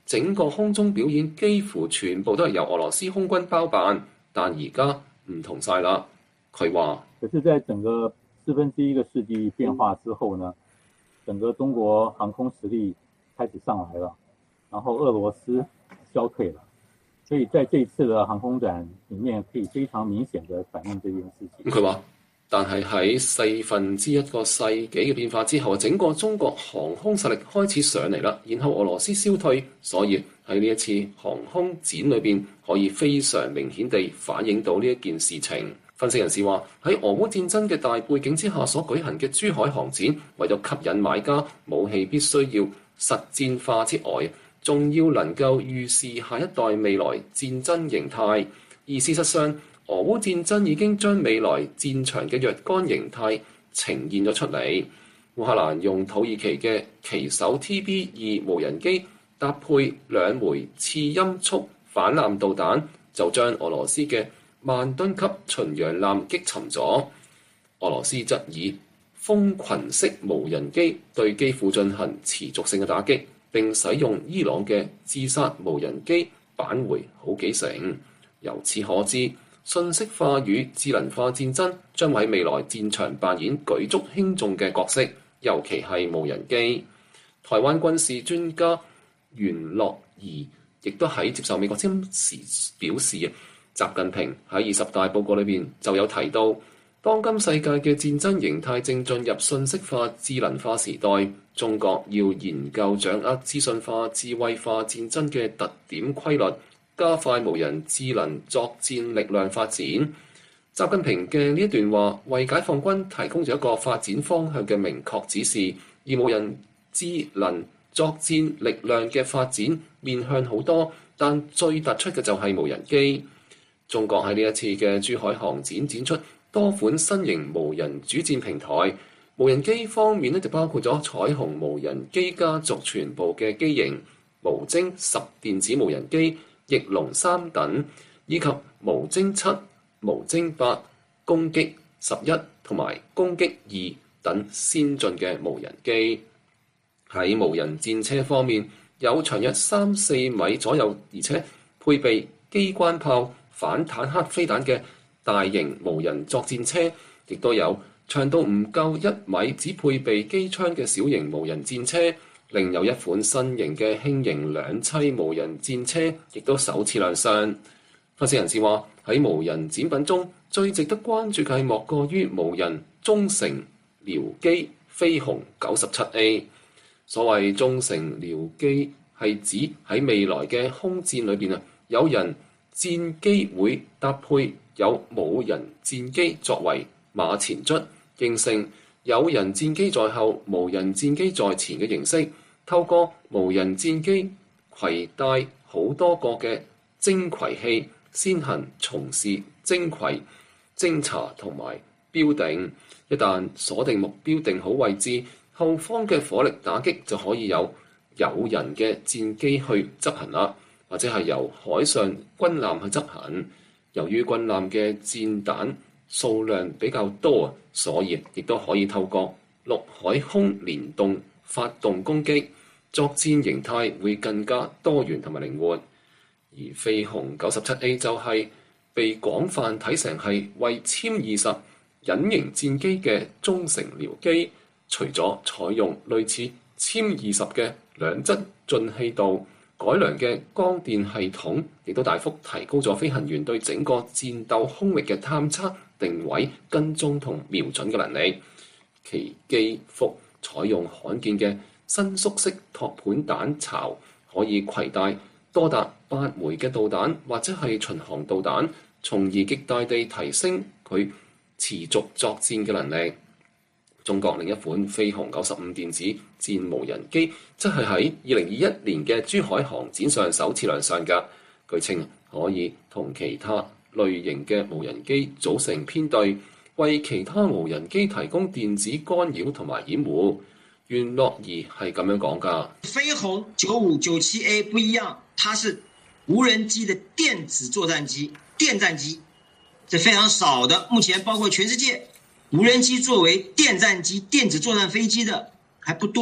整個空中表演幾乎全部都係由俄羅斯空軍包辦，但而家唔同晒啦。佢話： 可是在整個四分之一個世紀變化之後呢，整個中國航空實力開始上來了，然後俄羅斯消退了，所以在這一次的航空展裡面可以非常明顯的反映這件事情。 佢話：但係喺四分之一個世紀嘅變化之後，整個中國航空實力開始上嚟啦，然後俄羅斯消退，所以喺呢一次航空展裏邊可以非常明顯地反映到呢一件事情。分析人士話：喺俄烏戰爭嘅大背景之下所舉行嘅珠海航展，為咗吸引買家，武器必須要實戰化之外，仲要能夠預示下一代未來戰爭形態。而事實上，俄烏戰爭已經將未來戰場嘅若干形態呈現咗出嚟。烏克蘭用土耳其嘅旗手 T B 二無人機搭配兩枚次音速反艦導彈，就將俄羅斯嘅萬噸級巡洋艦擊沉咗。俄羅斯則以蜂群式無人機對基輔進行持續性嘅打擊，並使用伊朗嘅自殺無人機扳回好幾成。由此可知，信息化與智能化戰爭將喺未來戰場扮演舉足輕重嘅角色，尤其係無人機。台灣軍事專家袁樂儀亦都喺接受美國之音時表示啊，習近平喺二十大報告裏邊就有提到，當今世界嘅戰爭形態正進入信息化、智能化時代，中國要研究掌握資訊化、智慧化戰爭嘅特點規律，加快無人智能作戰力量發展。習近平嘅呢一段話，為解放軍提供咗一個發展方向嘅明確指示，而無人智能作戰力量嘅發展面向好多，但最突出嘅就係無人機。中國喺呢一次嘅珠海航展展出多款新型無人主戰平台，無人機方面咧就包括咗彩虹無人機家族全部嘅機型、無精十電子無人機、翼龍三等，以及無精七、無精八、攻擊十一同埋攻擊二等先進嘅無人機。喺無人戰車方面，有長約三四米左右，而且配備機關炮、反坦克飛彈嘅大型無人作戰車，亦都有長到唔夠一米，只配備機槍嘅小型無人戰車。另有一款新型嘅輕型兩棲無人戰車，亦都首次亮相。分析人士話：喺無人展品中，最值得關注嘅係莫過於無人中程僚機飛鴻九十七 A。所謂中程僚機係指喺未來嘅空戰裏邊啊，有人戰機會搭配有無人戰機作為馬前卒，形成有人戰機在後、無人戰機在前嘅形式。透過無人戰機攜帶好多個嘅偵窺器，先行從事偵窺、偵查同埋標定。一旦鎖定目標定好位置，後方嘅火力打擊就可以有有人嘅戰機去執行啦，或者係由海上軍艦去執行。由於軍艦嘅戰彈數量比較多，所以亦都可以透過陸海空聯動發動攻擊，作戰形態會更加多元同埋靈活。而飛鴻九十七 A 就係被廣泛睇成係為殲二十隱形戰機嘅中程僚機，除咗採用類似殲二十嘅兩側進氣道改良嘅光電系統，亦都大幅提高咗飛行員對整個戰鬥空域嘅探測、定位、跟蹤同瞄準嘅能力。其機腹採用罕見嘅伸縮式托盤彈巢，可以攜帶多達八枚嘅導彈或者係巡航導彈，從而極大地提升佢持續作戰嘅能力。中國另一款飛鴻九十五電子戰無人機，則係喺二零二一年嘅珠海航展上首次亮相㗎。據稱可以同其他類型嘅無人機組成編隊，為其他無人機提供電子干擾同埋掩護。袁樂儀係咁樣講㗎。 飛鴻九五九七 A 不一樣，它是無人機的電子作戰機，電戰機，這非常少的。目前包括全世界無人機作為電戰機、電子作戰飛機的還不多。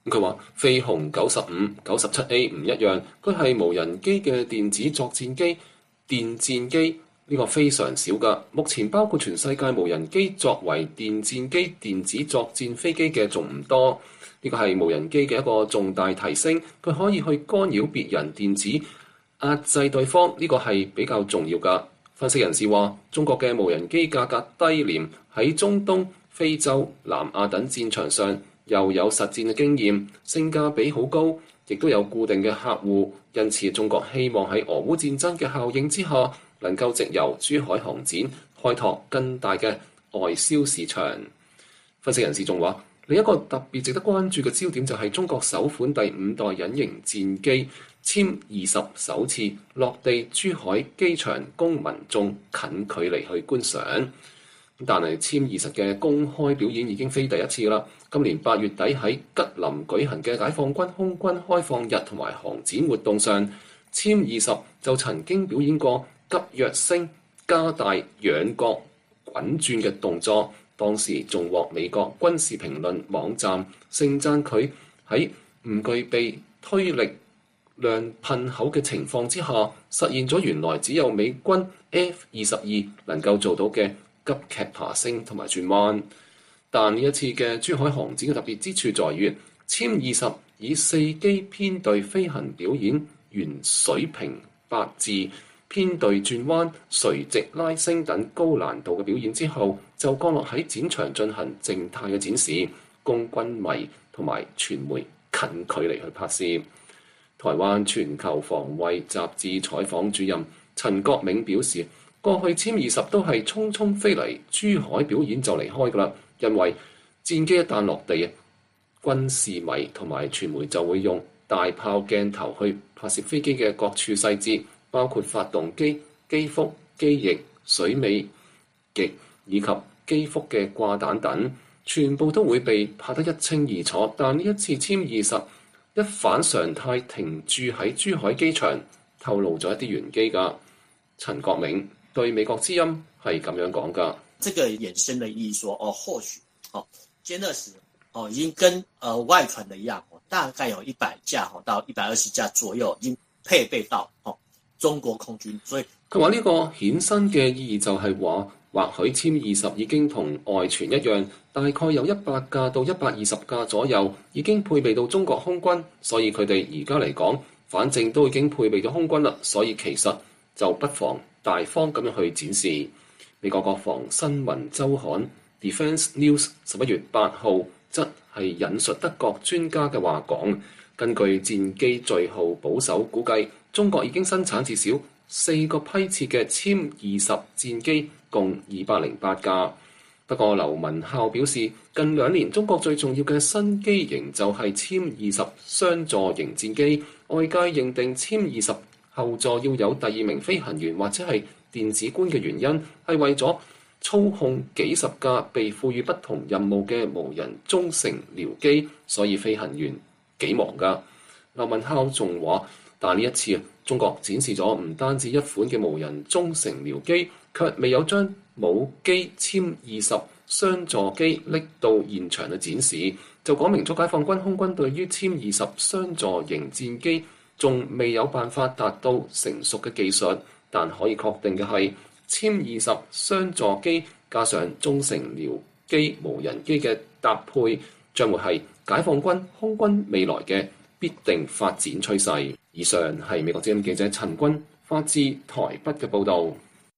佢話飛鴻九十五、九十七 A 唔一樣，佢係無人機嘅電子作戰機、電戰機，呢個非常少㗎。目前包括全世界無人機作為電戰機、電子作戰飛機嘅仲唔多。呢個係無人機嘅一個重大提升，佢可以去干擾別人電子，壓制對方，呢個係比較重要㗎。分析人士話，中國嘅無人機價格低廉，喺中東、非洲、南亞等戰場上又有實戰嘅經驗，性價比好高，亦都有固定嘅客戶，因此中國希望喺俄烏戰爭嘅效應之下，能夠藉由珠海航展開拓更大嘅外銷市場。分析人士仲話，另一個特別值得關注嘅焦點就係中國首款第五代隱形戰機殲二十首次落地珠海機場，供民眾近距離去觀賞。但係殲二十嘅公開表演已經非第一次啦。今年八月底喺吉林舉行嘅解放軍空軍開放日同埋航展活動上，殲二十就曾經表演過急躍升、加大仰角滾轉嘅動作。當時仲獲美國軍事評論網站盛讚佢喺唔具備推力量噴口嘅情況之下，實現咗原來只有美軍 F 二十二能夠做到嘅急劇爬升同埋轉彎。但呢一次嘅珠海航展嘅特別之處在於，殲二十以四機編隊飛行表演完水平八字、編隊轉彎、垂直拉升等高難度嘅表演之後，就降落喺展場進行靜態嘅展示，供軍迷同埋傳媒近距離去拍攝。台灣全球防衛雜誌採訪主任陳國銘表示，過去殲二十都係匆匆飛嚟珠海表演就離開㗎啦，因為戰機一旦落地，軍事迷同埋傳媒就會用大炮鏡頭去拍攝飛機嘅各處細節，包括發動機、機腹、機翼、水尾翼以及機腹嘅掛彈等，全部都會被拍得一清二楚。但呢一次殲二十一反常態停駐喺珠海機場，透露咗一啲玄機㗎。陳國銘對美國之音係咁樣講㗎。 這個衍生的意義說，哦，或許哦，殲二十哦已經跟呃外傳的一樣，哦，大概有一百架哦到一百二十架左右已經配備到哦中國空軍。所以佢話呢個衍生嘅意義就係話，或許殲二十已經同外傳一樣，大概有一百架到一百二十架左右已經配備到中國空軍，所以佢哋而家嚟講，反正都已經配備咗空軍啦，所以其實就不妨大方咁樣去展示。美國國防新聞週刊 Defense News 十一月八號則係引述德國專家嘅話講，根據戰機序號保守估計，中國已經生產至少四個批次嘅殲二十戰機，共二百零八架。不過劉文孝表示，近兩年中國最重要嘅新機型就係殲二十雙座型戰機，外界認定殲二十後座要有第二名飛行員或者係電子官嘅原因，係為咗操控幾十架被賦予不同任務嘅無人中程僚機，所以飛行員幾忙㗎。劉文孝仲話，但呢一次中國展示咗唔單止一款嘅無人中程僚機，卻未有將母機殲二十雙座機拎到現場嘅展示，就講明咗解放軍空軍對於殲二十雙座型戰機仲未有辦法達到成熟嘅技術。但可以確定嘅係，殲二十雙座機加上中程僚機無人機嘅搭配，將會係解放軍空軍未來嘅必定發展趨勢。以上係美國之音記者陳君發自台北嘅報導。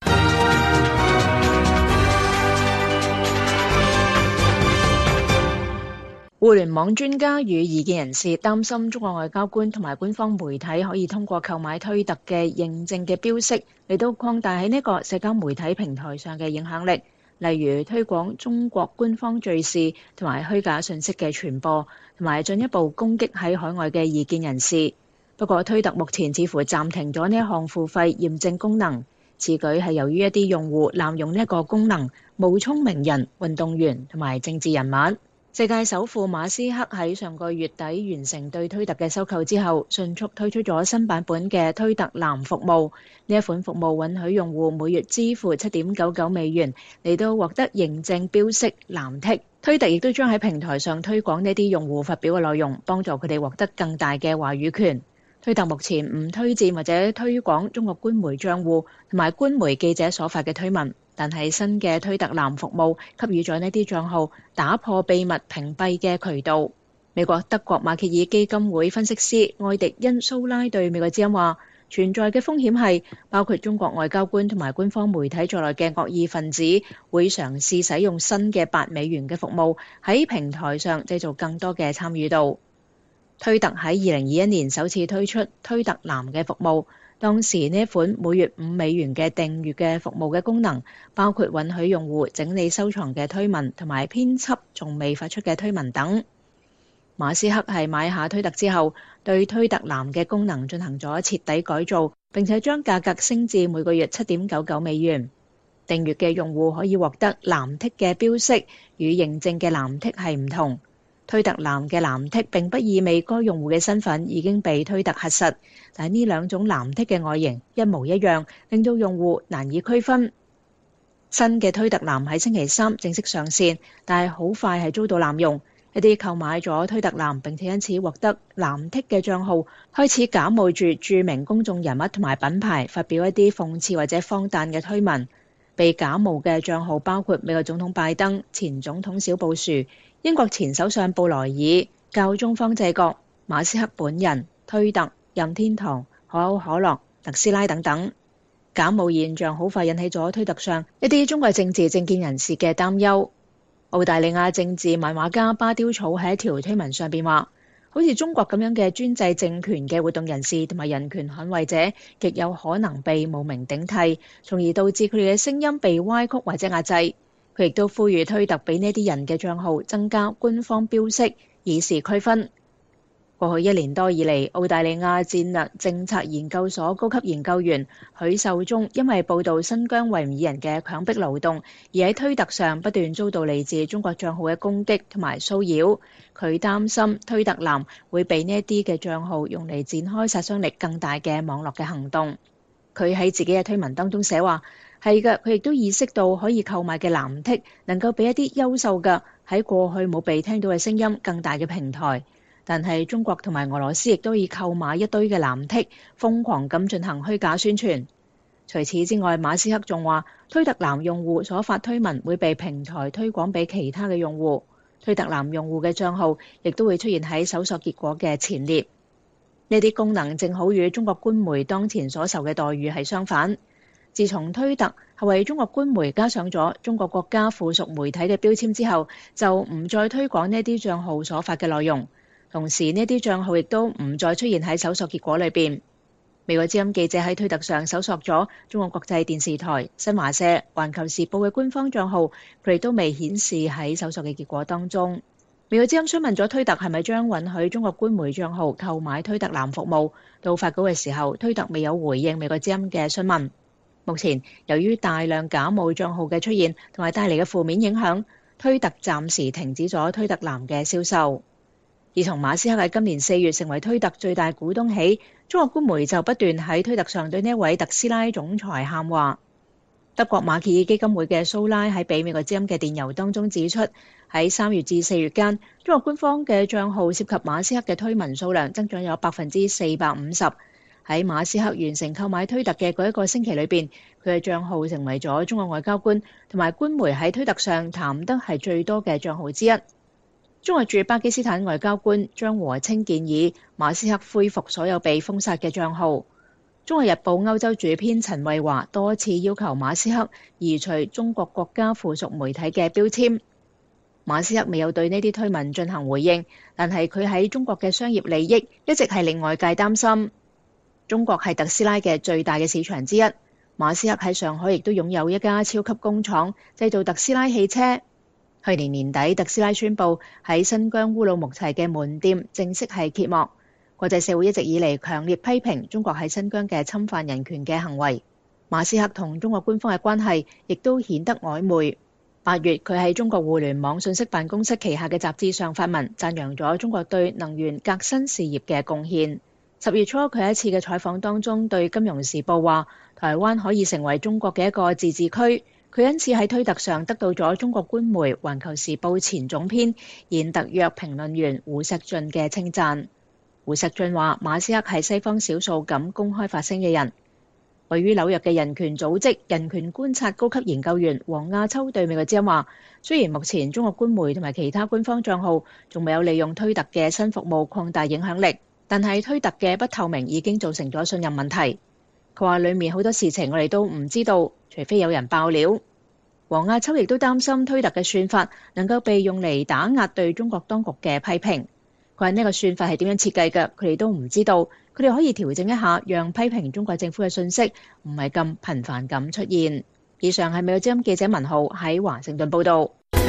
互聯網專家與異見人士擔心中國外交官同埋官方媒體可以通過購買推特嘅認證嘅標識嚟到擴大喺呢個社交媒體平台上嘅影響力，例如推廣中國官方敘事同埋虛假信息嘅傳播，同埋進一步攻擊喺海外嘅異見人士。不過推特目前似乎暫停咗呢一項付費驗證功能，此舉係由於一啲用戶濫用呢一個功能，冒充名人、運動員同埋政治人物。世界首富馬斯克喺上個月底完成對推特嘅收購之後，迅速推出咗新版本嘅推特藍服務。呢一款服務允許用戶每月支付七點九九美元嚟到獲得認證標識藍剔推特亦都將喺平台上推廣呢啲用戶發表嘅內容，幫助佢哋獲得更大嘅話語權。推特目前唔推薦或者推廣中國官媒賬戶同埋官媒記者所發嘅推文，但係新嘅推特藍服務給予咗呢啲賬號打破秘密屏蔽嘅渠道。美國德國馬歇爾基金會分析師愛迪恩蘇拉對美國之音話，存在嘅風險係包括中國外交官同埋官方媒體在內嘅惡意分子會嘗試使用新嘅八美元嘅服務喺平台上製造更多嘅參與度。推特喺二零二一年首次推出推特藍嘅服務，當時呢一款每月五美元嘅訂閱嘅服務嘅功能，包括允許用戶整理收藏嘅推文同埋編輯仲未發出嘅推文等。馬斯克係買下推特之後，對推特藍嘅功能進行咗徹底改造，並且將價格升至每個月七點九九美元。訂閱嘅用戶可以獲得藍剔嘅標識，與認證嘅藍剔係唔同。推特藍嘅藍剔並不意味該用戶嘅身份已經被推特核實，但係呢兩種藍剔嘅外形一模一樣，令到用戶難以區分。新嘅推特藍喺星期三正式上線，但係好快係遭到濫用。一啲購買咗推特藍並且因此獲得藍剔嘅帳號，開始假冒住著名公眾人物同埋品牌，發表一啲諷刺或者荒誕嘅推文。被假冒嘅帳號包括美國總統拜登、前總統小布殊、英國前首相布萊爾、教宗方濟各、馬斯克本人、推特、任天堂、可口可樂、特斯拉等等。假冒現象好快引起咗推特上一啲中國政治政見人士嘅擔憂。澳大利亞政治漫畫家巴丟草喺一條推文上邊話，好似中國咁樣嘅專制政權嘅活動人士同埋人權捍衛者，極有可能被冒名頂替，從而導致佢哋嘅聲音被歪曲或者壓制。佢亦都呼籲推特俾呢啲人嘅帳號增加官方標識，以示區分。過去一年多以嚟，澳大利亞戰略政策研究所高級研究員許秀忠因為報導新疆維吾爾人嘅強迫勞動，而喺推特上不斷遭到嚟自中國帳號嘅攻擊同埋騷擾。佢擔心推特藍會被呢一啲嘅帳號用嚟展開殺傷力更大嘅網絡嘅行動。佢喺自己嘅推文當中寫話，係嘅，佢亦都意識到可以購買嘅藍剔能夠俾一啲優秀嘅喺過去冇被聽到嘅聲音更大嘅平台。但係中國同埋俄羅斯亦都以購買一堆嘅藍剔，瘋狂咁進行虛假宣傳。除此之外，馬斯克仲話，推特藍用戶所發推文會被平台推廣俾其他嘅用戶。推特藍用戶嘅帳號亦都會出現喺搜索結果嘅前列。呢啲功能正好與中國官媒當前所受嘅待遇係相反。自從推特係為中國官媒加上咗中國國家附屬媒體嘅標籤之後，就唔再推廣呢啲帳號所發嘅內容。同時呢啲帳號亦都唔再出現喺搜索結果裏邊。美國之音記者喺推特上搜索咗中國國際電視台、新華社、環球時報嘅官方帳號，佢哋都未顯示喺搜索嘅結果當中。美國之音詢問咗推特係咪將允許中國官媒帳號購買推特藍服務，到發稿嘅時候，推特未有回應美國之音嘅詢問。目前由於大量假冒帳號嘅出現同埋帶嚟嘅負面影響，推特暫時停止咗推特藍嘅銷售。而從馬斯克喺今年四月成為推特最大股東起，中國官媒就不斷喺推特上對呢位特斯拉總裁喊話。德國馬歇爾基金會嘅蘇拉喺俾美國之音嘅電郵當中指出，喺三月至四月間，中國官方嘅帳號涉及馬斯克嘅推文數量增長有百分之四百五十。喺馬斯克完成購買推特嘅嗰一個星期裏邊，佢嘅帳號成為咗中國外交官同埋官媒喺推特上談得係最多嘅帳號之一。中國駐巴基斯坦外交官張和清建議馬斯克恢復所有被封殺嘅帳號。中國日報歐洲主編陳慧華多次要求馬斯克移除中國國家附屬媒體嘅標籤。馬斯克未有對呢啲推文進行回應，但係佢喺中國嘅商業利益一直係令外界擔心。中國係特斯拉嘅最大嘅市場之一，馬斯克喺上海亦都擁有一家超級工廠，製造特斯拉汽車。去年年底，特斯拉宣布喺新疆烏魯木齊嘅門店正式係揭幕。國際社會一直以嚟強烈批評中國喺新疆嘅侵犯人權嘅行為。馬斯克同中國官方嘅關係亦都顯得曖昧。八月，佢喺中國互聯網信息辦公室旗下嘅雜誌上發文，讚揚咗中國對能源革新事業嘅貢獻。十月初，佢喺一次嘅採訪當中對《金融時報》話，台灣可以成為中國嘅一個自治區。 佢因此喺推特上得到咗中國官媒《環球時報》前總編現特約評論員胡錫進嘅稱讚。胡錫進話：馬斯克係西方少數敢公開發聲嘅人。位於紐約嘅人權組織人權觀察高級研究員黃亞秋對美國之音話：雖然目前中國官媒同埋其他官方帳號仲未有利用推特嘅新服務擴大影響力，但係推特嘅不透明已經造成咗信任問題。佢話裡面好多事情我哋都唔知道，除非有人爆料。黃亞秋亦都擔心推特嘅算法能夠被用嚟打壓對中國當局嘅批評。佢話呢個算法係點樣設計嘅，佢哋都唔知道。佢哋可以調整一下，讓批評中國政府嘅信息唔係咁頻繁咁出現。以上係美國之音記者文浩喺華盛頓報導。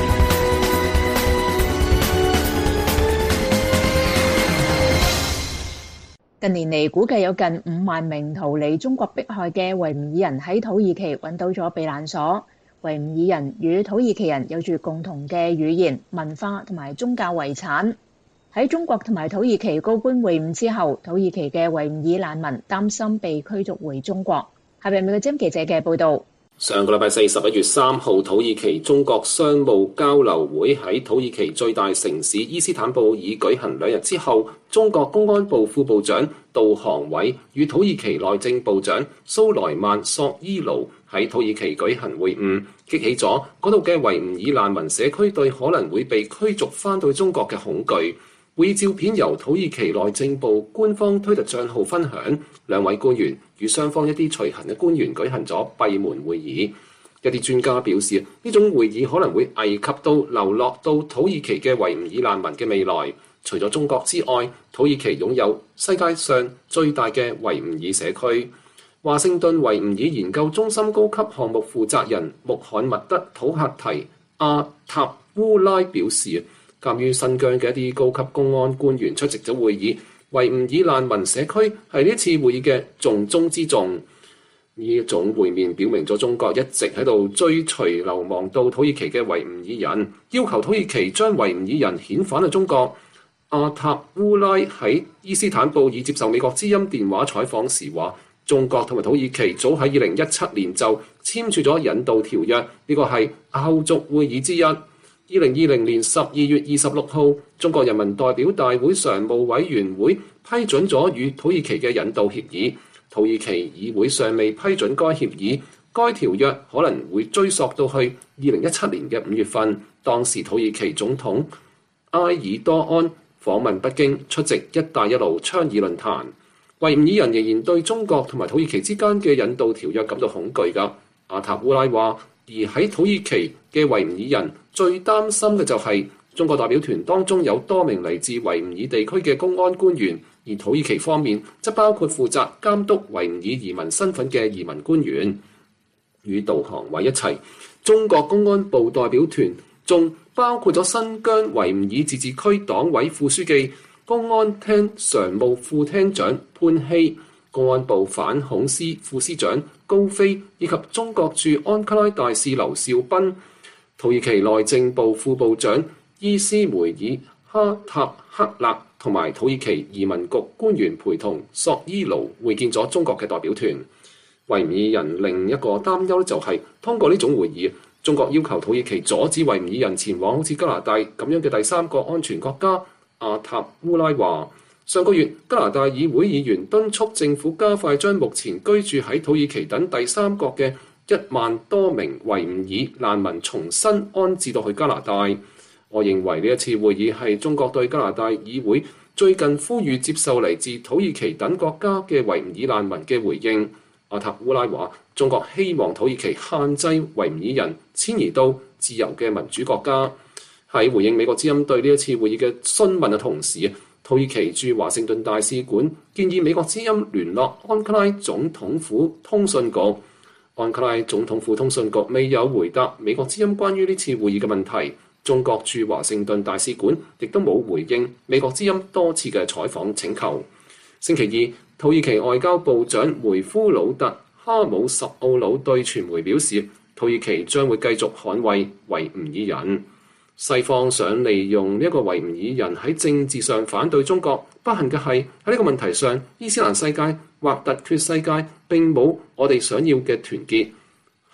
近年嚟，估計有近五萬名逃離中國迫害嘅維吾爾人喺土耳其揾到咗避難所。維吾爾人與土耳其人有住共同嘅語言、文化同埋宗教遺產。喺中國同埋土耳其高官會晤之後，土耳其嘅維吾爾難民擔心被驅逐回中國。下邊係美國之音記者嘅報導。 上個禮拜四十一月三號，土耳其中國商務交流會喺土耳其最大城市伊斯坦布爾舉行兩日之後，中國公安部副部長杜航偉與土耳其內政部長蘇萊曼索伊盧喺土耳其舉行會晤，激起咗嗰度嘅維吾爾難民社區對可能會被驅逐翻到中國嘅恐懼。會議照片由土耳其內政部官方推特帳號分享，兩位官員與雙方一啲隨行嘅官員舉行咗閉門會議。一啲專家表示，呢種會議可能會危及到流落到土耳其嘅維吾爾難民嘅未來。除咗中國之外，土耳其擁有世界上最大嘅維吾爾社區。華盛頓維吾爾研究中心高級項目負責人穆罕默德土克提阿塔烏拉表示，鑑於新疆嘅一啲高級公安官員出席咗會議，維吾爾難民社區係呢次會議嘅重中之重。呢一種會面表明咗中國一直喺度追隨流亡到土耳其嘅維吾爾人，要求土耳其將維吾爾人遣返去中國。阿塔烏拉喺伊斯坦布爾接受美國之音電話採訪時話，中國同埋土耳其早喺二零一七年就簽署咗引渡條約，呢個係後續會議之一。二零二零年十二月二十六號，中國人民代表大會常務委員會批准咗與土耳其嘅引渡協議。土耳其議會尚未批准該協議，該條約可能會追溯到去二零一七年嘅五月份，當時土耳其總統埃爾多安訪問北京，出席一帶一路倡議論壇。維吾爾人仍然對中國同埋土耳其之間嘅引渡條約感到恐懼㗎。阿塔烏拉話，而喺土耳其嘅維吾爾人最擔心嘅就係中國代表團當中有多名嚟自維吾爾地區嘅公安官員，而土耳其方面則包括負責監督維吾爾移民身份嘅移民官員。與杜航偉一齊，中國公安部代表團仲包括咗新疆維吾爾自治區黨委副書記、公安廳常務副廳長潘希、公安部反恐司副司長高飛以及中國駐安卡拉大使劉少斌。土耳其內政部副部長伊斯梅爾哈塔克勒同埋土耳其移民局官員陪同索伊盧會見咗中國嘅代表團。維吾爾人另一個擔憂就係通過呢種會議，中國要求土耳其阻止維吾爾人前往好似加拿大咁樣嘅第三個安全國家。阿塔烏拉話，上個月加拿大議會議員敦促政府加快將目前居住喺土耳其等第三國嘅一萬多名維吾爾難民重新安置到去加拿大。我認為呢一次會議係中國對加拿大議會最近呼籲接受嚟自土耳其等國家嘅維吾爾難民嘅回應。阿塔烏拉話，中國希望土耳其限制維吾爾人遷移到自由嘅民主國家。喺回應美國之音對呢一次會議嘅詢問嘅同時，土耳其駐華盛頓大使館建議美國之音聯絡安卡拉總統府通訊局。安卡拉總統府通訊局未有回答美國之音關於呢次會議嘅問題。中國駐華盛頓大使館亦都冇回應美國之音多次嘅採訪請求。星期二，土耳其外交部長梅夫魯特哈姆什奧魯對傳媒表示，土耳其將會繼續捍衛維吾爾人。西方想利用呢一個維吾爾人喺政治上反對中國，不幸嘅係喺呢個問題上，伊斯蘭世界或突厥世界並冇我哋想要嘅團結。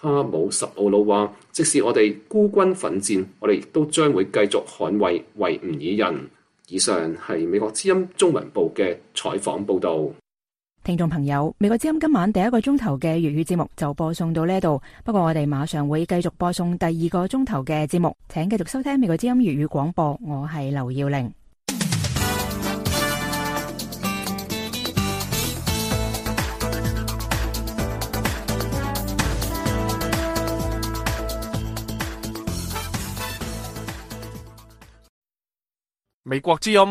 哈姆什奧魯話，即使我哋孤軍奮戰，我哋亦都將會繼續捍衛維吾爾人。以上係美國之音中文部嘅採訪報導。 聽眾朋友，美國之音今晚第一個鐘頭嘅粵語節目就播送到呢度，不過我哋馬上會繼續播送第二個鐘頭嘅節目，請繼續收聽美國之音粵語廣播，我係劉耀玲。 美國之音